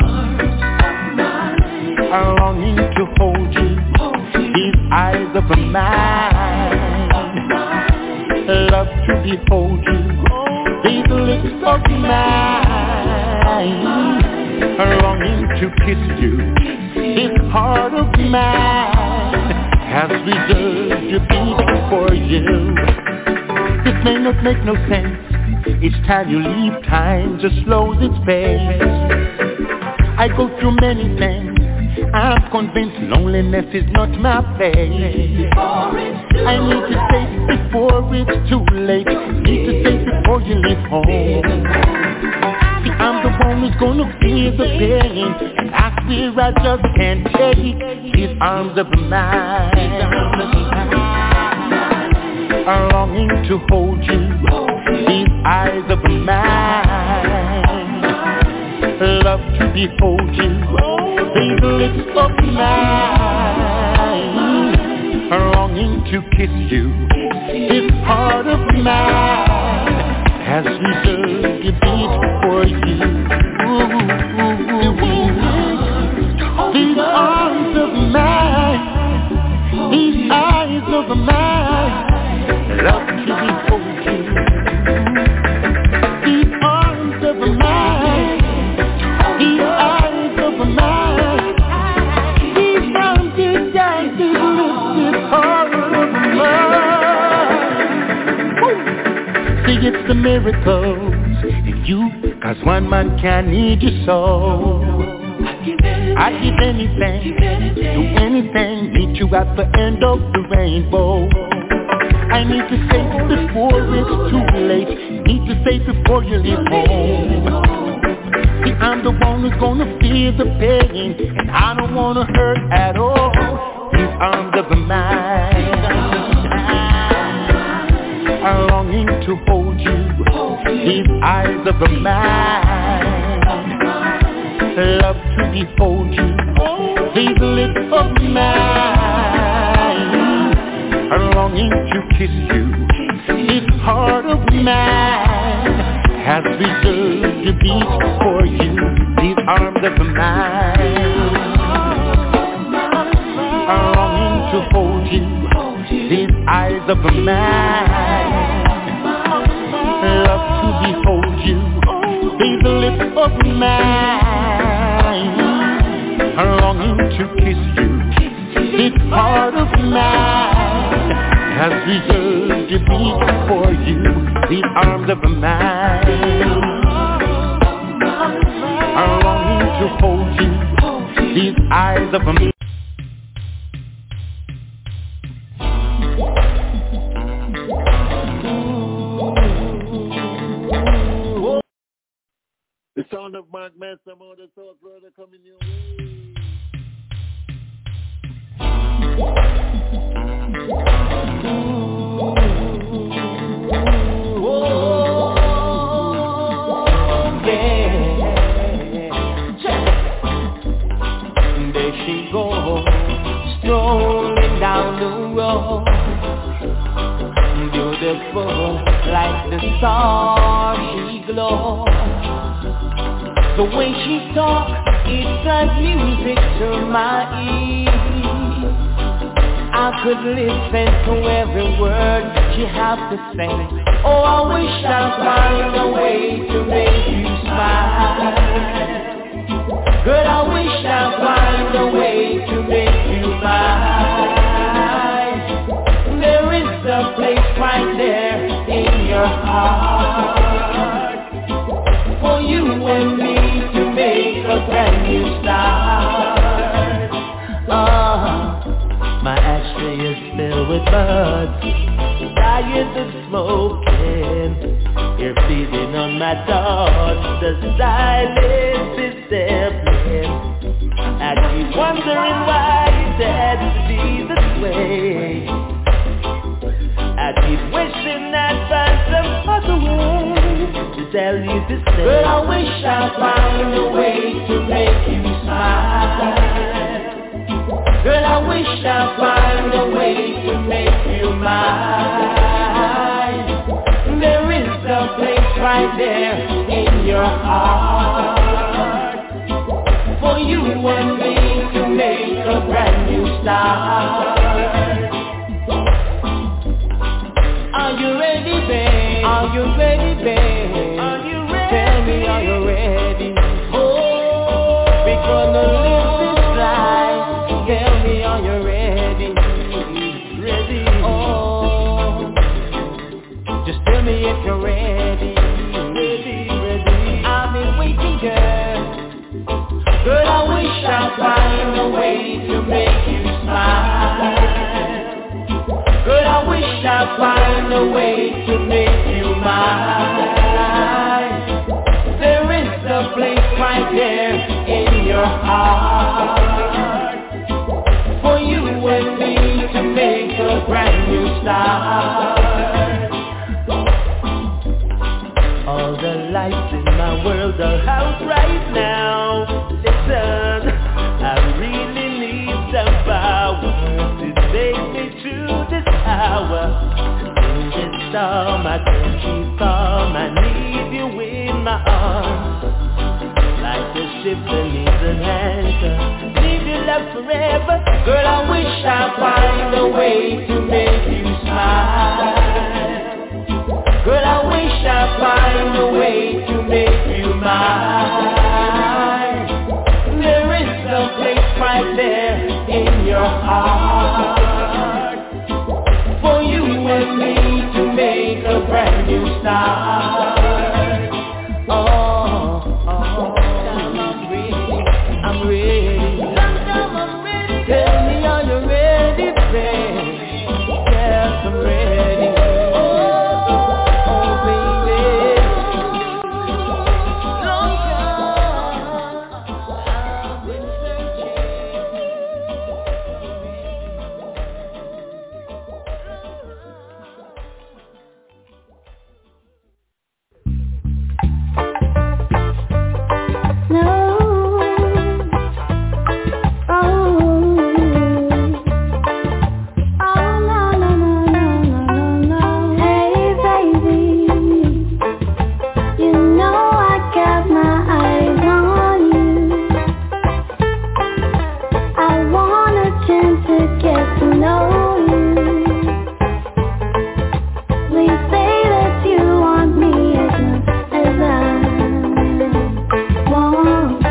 Speaker 3: are longing to hold you. These eyes of mine love to behold you. These lips of mine are longing to kiss you. This heart of mine has reserved a beat for you. This may not make no sense. Each time you leave, time just slows its pace. I go through many things. I'm convinced loneliness is not my place. I need to say it before it's too late. Need to say it before you leave home. See, I'm the one who's gonna feel the pain, and I fear I just can't take these arms of mine are longing to hold you. These eyes of mine love to behold you. These lips of mine are longing to kiss you. This heart of mine has reserved a beat for you. These arms of mine, these eyes of mine love to behold you. These arms of mine, these eyes of mine, these arms, these eyes, these lips, this heart of mine. See, it's the miracles in you, 'cause one man can't need you so. I'd give anything, do anything, meet you at the end of the rainbow. I need to say before it's too late, need to say before you leave home. See, I'm the one who's gonna feel the pain, and I don't wanna hurt at all. These arms of mine are longing to hold you. These eyes of mine love to behold you. These lips of mine are longing to kiss you. This heart of mine has reserved a beat for you. These arms of mine are longing to hold you. These eyes of mine love to behold you. These lips of mine are longing to kiss you. This heart of mine has reserved a beat for you. These arms of mine are longing to hold you. These eyes of mine.
Speaker 2: The sound of Mark Manson, more the South Brother coming your way.
Speaker 3: Oh, yeah. There she goes, strolling down the road, beautiful like the stars she glows. The way she talks, it's like music to my ears. I could listen to every word she has to say. Oh, I wish I'd find a way to make you smile. Girl, I wish I'd find a way to make you mine. There is a place right there in your heart for you and me to make a brand new start. Oh, my ashtray is filled with buds, tired of smoking. You're feeding on my thoughts, the silence is deafening. I keep wondering why it had to be this way. I keep wishing I'd find some other way to tell you to stay. But I wish I'd find a way to make you smile. Girl, I wish I'd find a way to make you mine. There is a place right there in your heart for you and me to make a brand new start. Are you ready, babe? Are you ready, babe? Are you ready? Tell me, are you ready? Oh, we're gonna live this life. Tell me, are you ready? Ready? Oh, just tell me if you're ready. Ready, ready. I've been waiting, girl. Girl, I wish I'd find a way to make you smile. Girl, I wish I'd find a way to make you mine. There is a place right there in your heart for you and me to make a brand new start. lights in my world are out right now. Listen, I really need some power to take me through this hour. In this storm I can't keep calm, I need you in my arms. Like a ship that needs an anchor, need your love forever. Girl, I wish I'd find a way to make you smile. Girl, I wish I'd find a way to make you mine. There is a place right there in your heart for you and me to make a brand new start. Oh, oh, I'm ready, I'm ready. I'm ready. Tell me, are you ready, babe? Yes, I'm ready.
Speaker 6: Want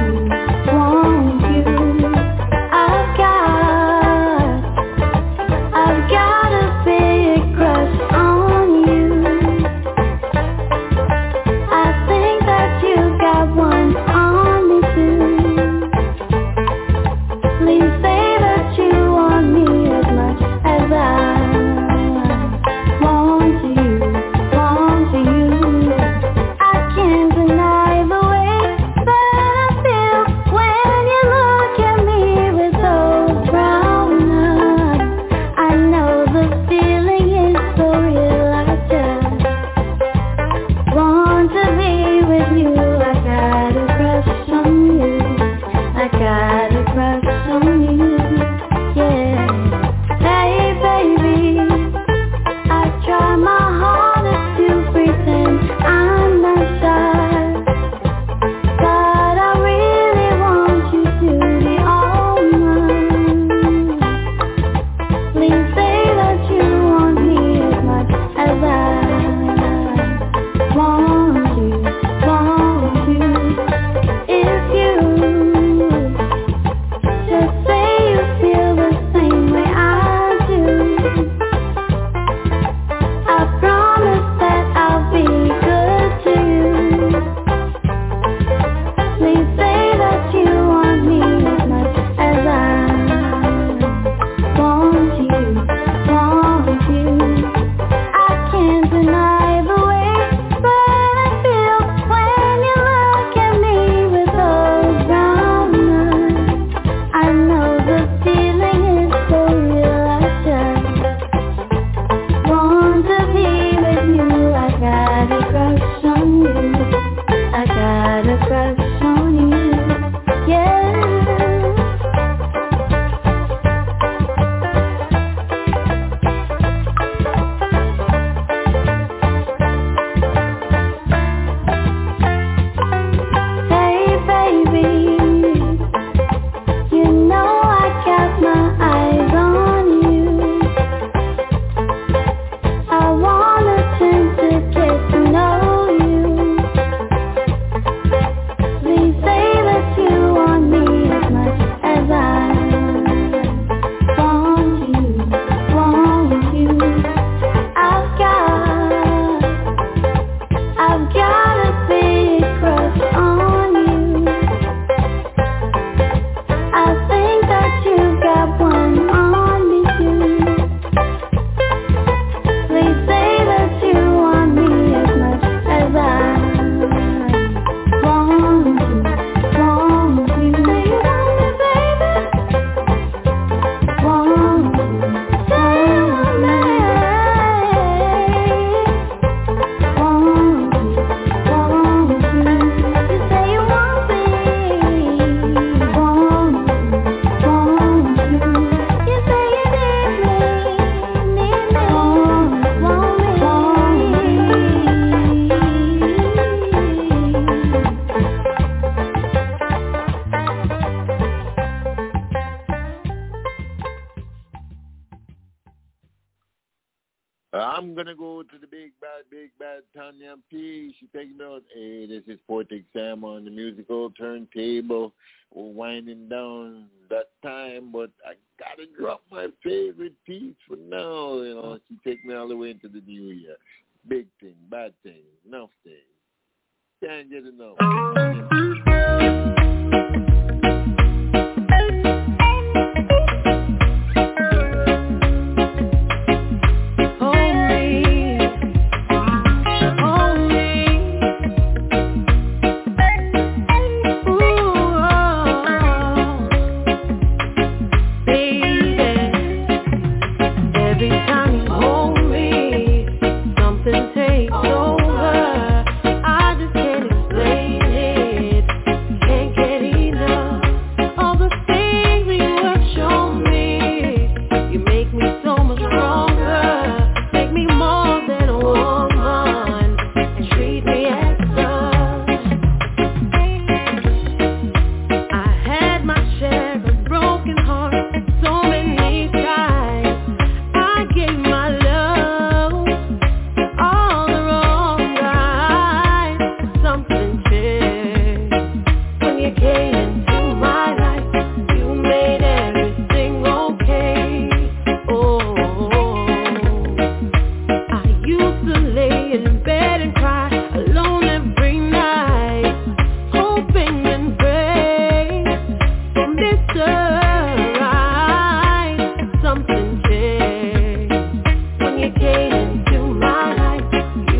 Speaker 2: gonna go to the big bad, big bad Tanya P. She taking out, hey, this is Portic Sam on the musical turntable. We're winding down that time, but I gotta drop my favorite piece for now. You know, she take me all the way into the new year. Big thing, bad thing, enough thing. Can't get enough.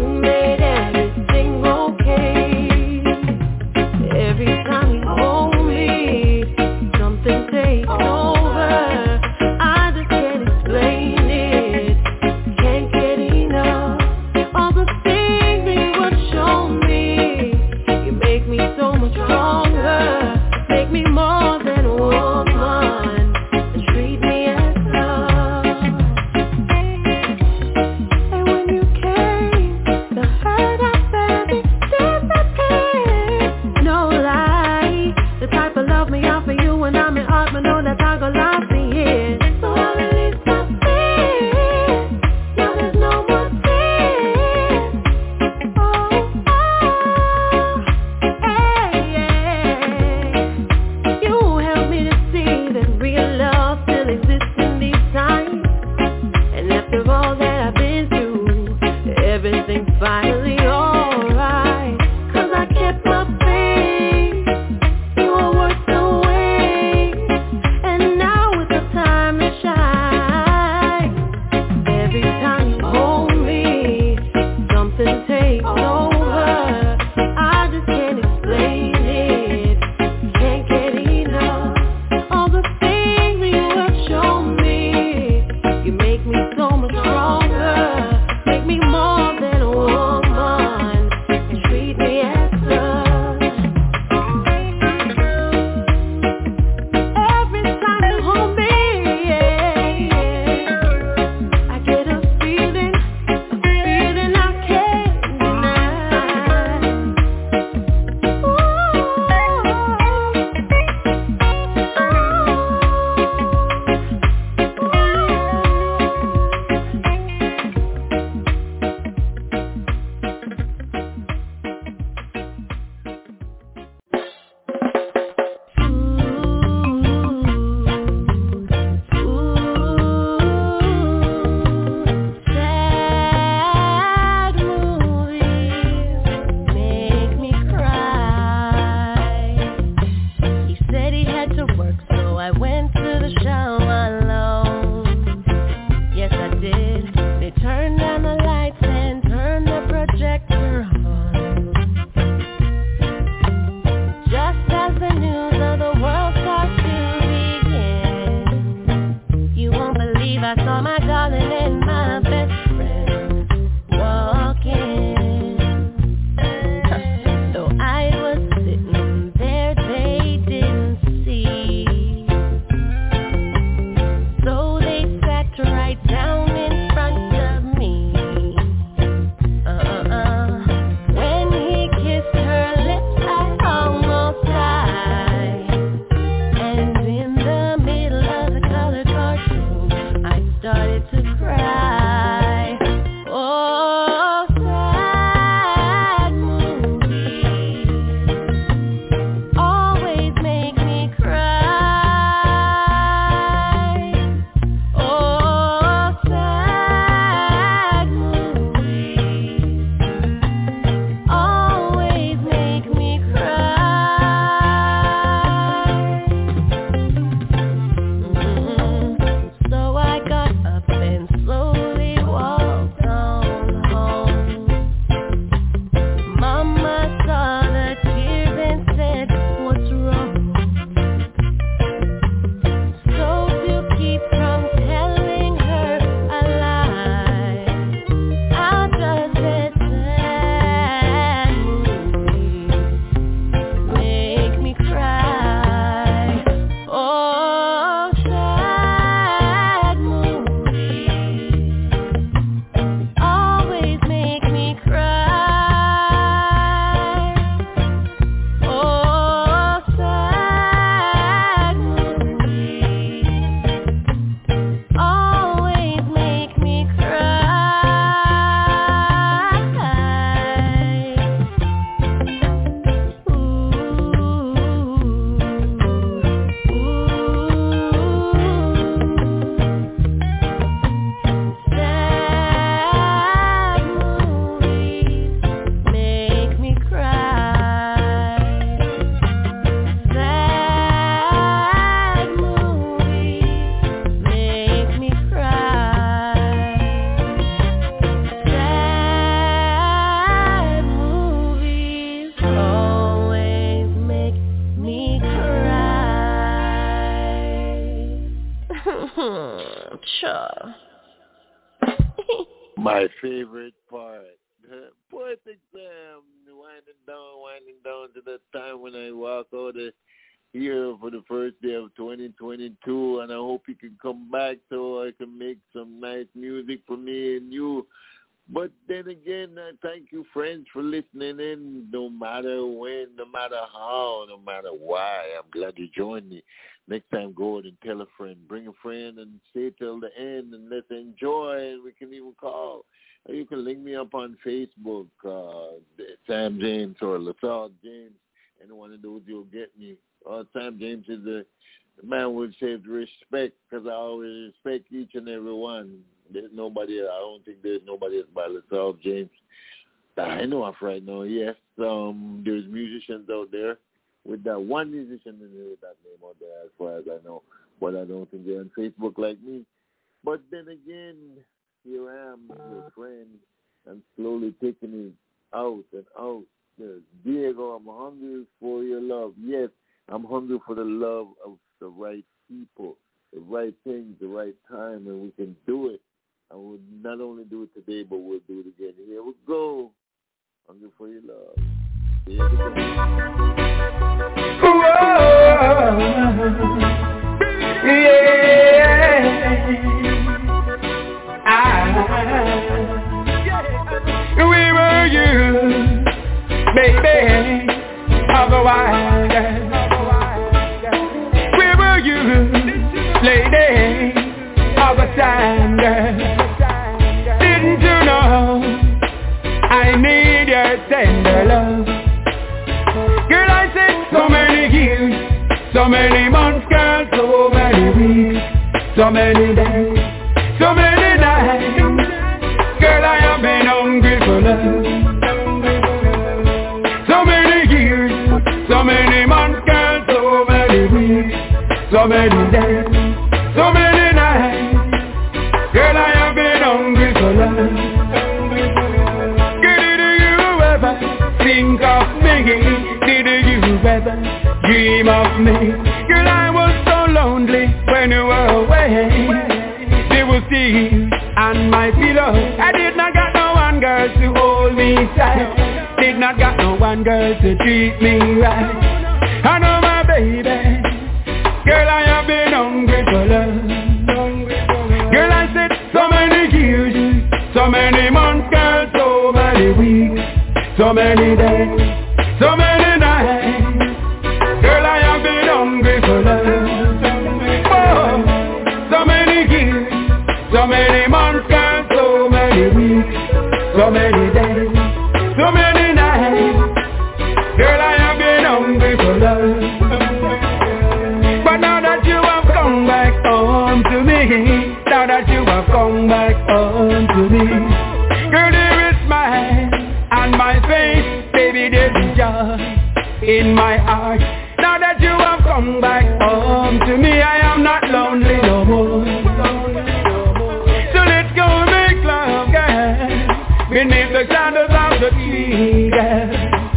Speaker 6: Every time you hold me Hmm, sure.
Speaker 2: My favorite part. Poetic Sam, winding down, winding down to the time when I walk out of here for the first day of twenty twenty-two, and I hope you can come back so I can make some nice music for me and you. But then again, I thank you, friends, for listening in, no matter when, no matter how, no matter why. I'm glad you joined me. Next time, go out and tell a friend. Bring a friend and stay till the end, and let's enjoy, and we can even call. You can link me up on Facebook, uh, Sam James or LaSalle James. Any one of those, you'll get me. Uh, Sam James is a man with saved respect, because I always respect each and every one. There's nobody, I don't think there's nobody else by LaSalle James I know of right now. Yes, um, there's musicians out there with that one musician in there with that name out there, as far as I know. But I don't think they're on Facebook like me. But then again, here I am, your friend, and slowly taking it out and out. Yes, Diego, I'm hungry for your love. Yes, I'm hungry for the love of the right people, the right things, the right time, and we can do it. And we'll not only do it today, but we'll do it again. Here we go. Hungry for your love. Here we go.
Speaker 3: Yeah. I, we were you, baby, of a wild girl. We were you, lady, of a time girl. Didn't you know I need your tender love? Girl, I said so many years, so many months, girl, so many weeks, so many days, so many nights. Girl, I have been hungry for love. So many years, so many months, girl, so many weeks, so many days, so many nights. Girl, I have been hungry for love. Girl, did you ever think of me? Did you ever dream of me? Girl, I was so lonely when you were away. There was tears on my pillow. I did not got no one girl to hold me tight. Did not got no one girl to treat me right. I know my baby. Girl, I have been hungry for love. Girl, I said so many years, so many months, girl, so many weeks, so many days, so many nights. Girl, I have been hungry for love. Oh, so many years, so many months, girl, so many weeks, so many days, so many nights. Girl, I have been hungry for love. But now that you have come back home to me, now that you have come back home to me, girl, there is smile on my face, baby, there is joy in my heart. Now that you have come back home to me, I am not lonely no more. So let's go make love, girl, beneath the shadows of the tree, girl.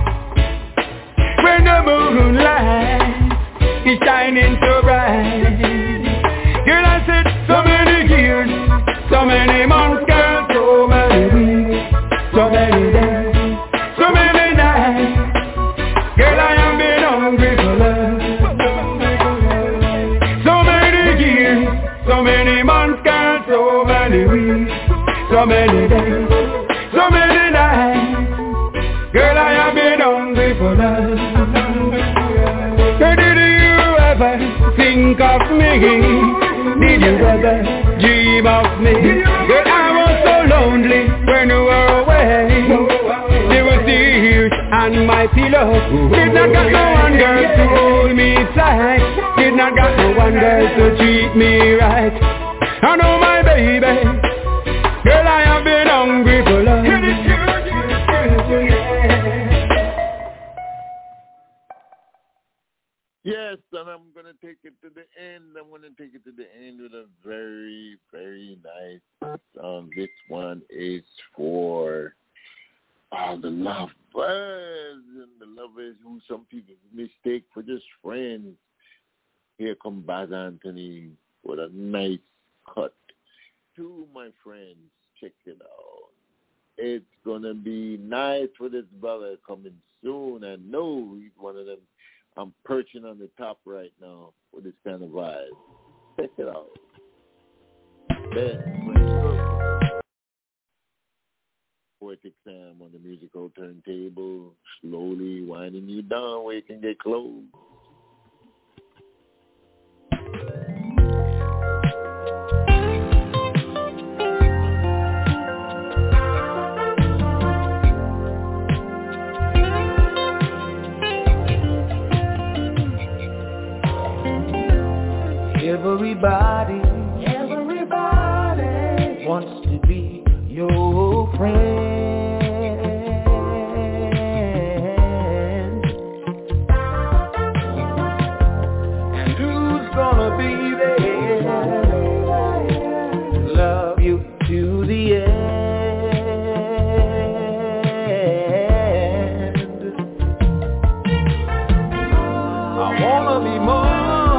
Speaker 3: When the moonlight is shining so bright. Girl, I said so many years, so many months, girl, so many weeks, so many days, so many nights. Girl, I have been hungry for love. So many years, so many months, girl, so many weeks, so many days, so many nights. Girl, I have been hungry for love. Did you ever think of me? Did you ever dream of me? Girl, I was so lonely when you were away. There was tears on my pillow. Did not got no one girl to hold me tight. Did not got no one girl to treat me right. I know my baby. Girl, I have been hungry for love.
Speaker 2: Yes, and I'm going to take it to the end. I'm going to take it to the end with a very, very nice song. This one is for uh, the lovers and the lovers who some people mistake for just friends. Here come Baz Anthony with a nice cut. Two, my friends, check it out. It's going to be nice for this brother coming soon. I know he's one of them. I'm perching on the top right now with this kind of vibe. Check it out. Ben, Poetic Sam on the musical turntable, slowly winding you down where you can get close.
Speaker 3: Everybody, everybody wants to be your friend. And who's gonna be there to love you to the end? I wanna be more.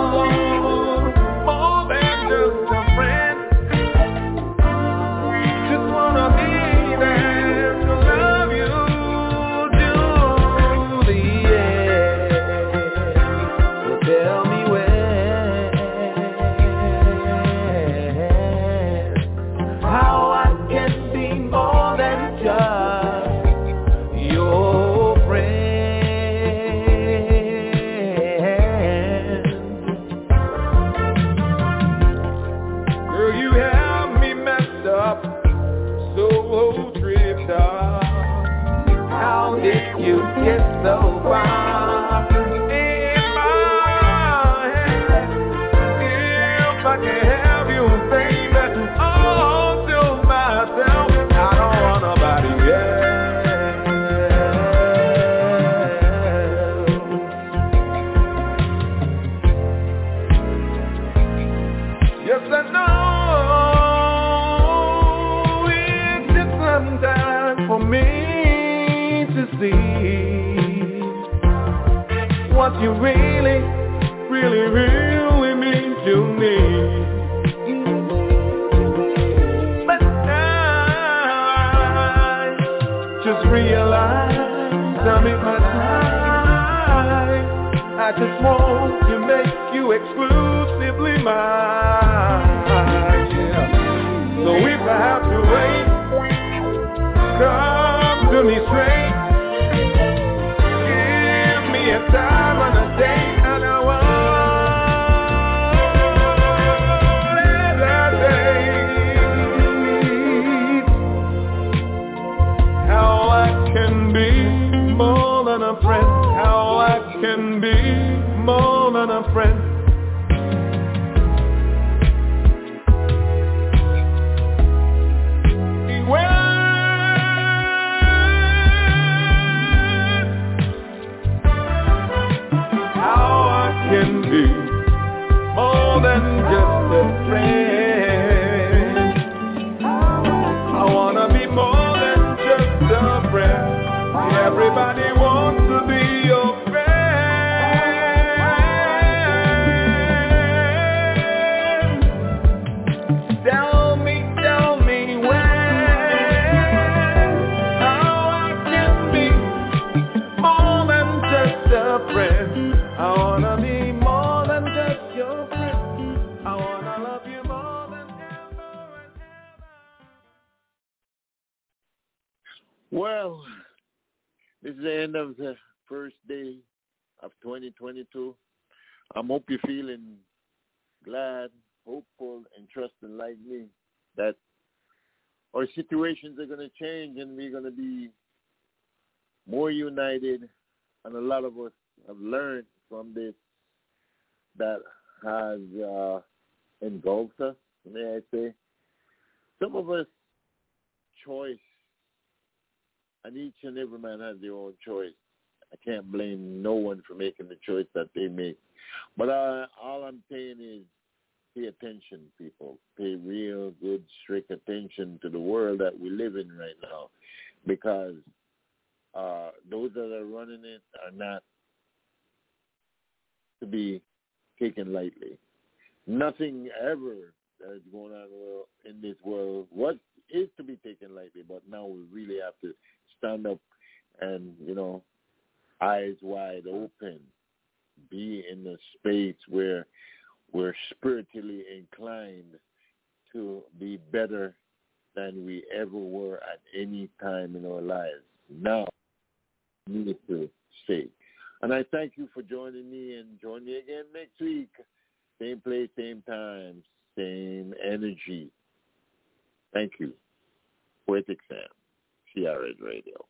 Speaker 3: So far in my head, if I can have you, baby, all to myself, I don't want nobody else. Yes, I know it took some time for me to see what you really, really, really mean to me. But I just realized I'm in my time. I just want to make you exclusively mine. Yeah. So if I have to wait, come to me straight. A time and a day and a one and a day. How I can be more than a friend. How I can be more than a friend. More than just a friend. I wanna be more than just a friend. Everybody wants to be your friend. Tell me, tell me when. How I can be more than just a friend. I wanna be more than just your friend. I wanna love you more than ever and ever.
Speaker 2: Well, this is the end of the first day of twenty twenty-two. I hope you're feeling glad, hopeful, and trusting like me that our situations are going to change and we're going to be more united. And a lot of us have learned from this that has uh, engulfed us, may I say. Some of us choice, and each and every man has their own choice. I can't blame no one for making the choice that they make. But uh, all I'm saying is pay attention, people. Pay real good, strict attention to the world that we live in right now, because uh, those that are running it are not to be taken lightly. nothing ever that is going on in this world what is to be taken lightly, but now we really have to stand up and, you know, eyes wide open, be in a space where we're spiritually inclined to be better than we ever were at any time in our lives. Now, we need to say. And I thank you for joining me, and join me again next week. Same place, same time, same energy. Thank you. Poetic Sam, C R N Radio.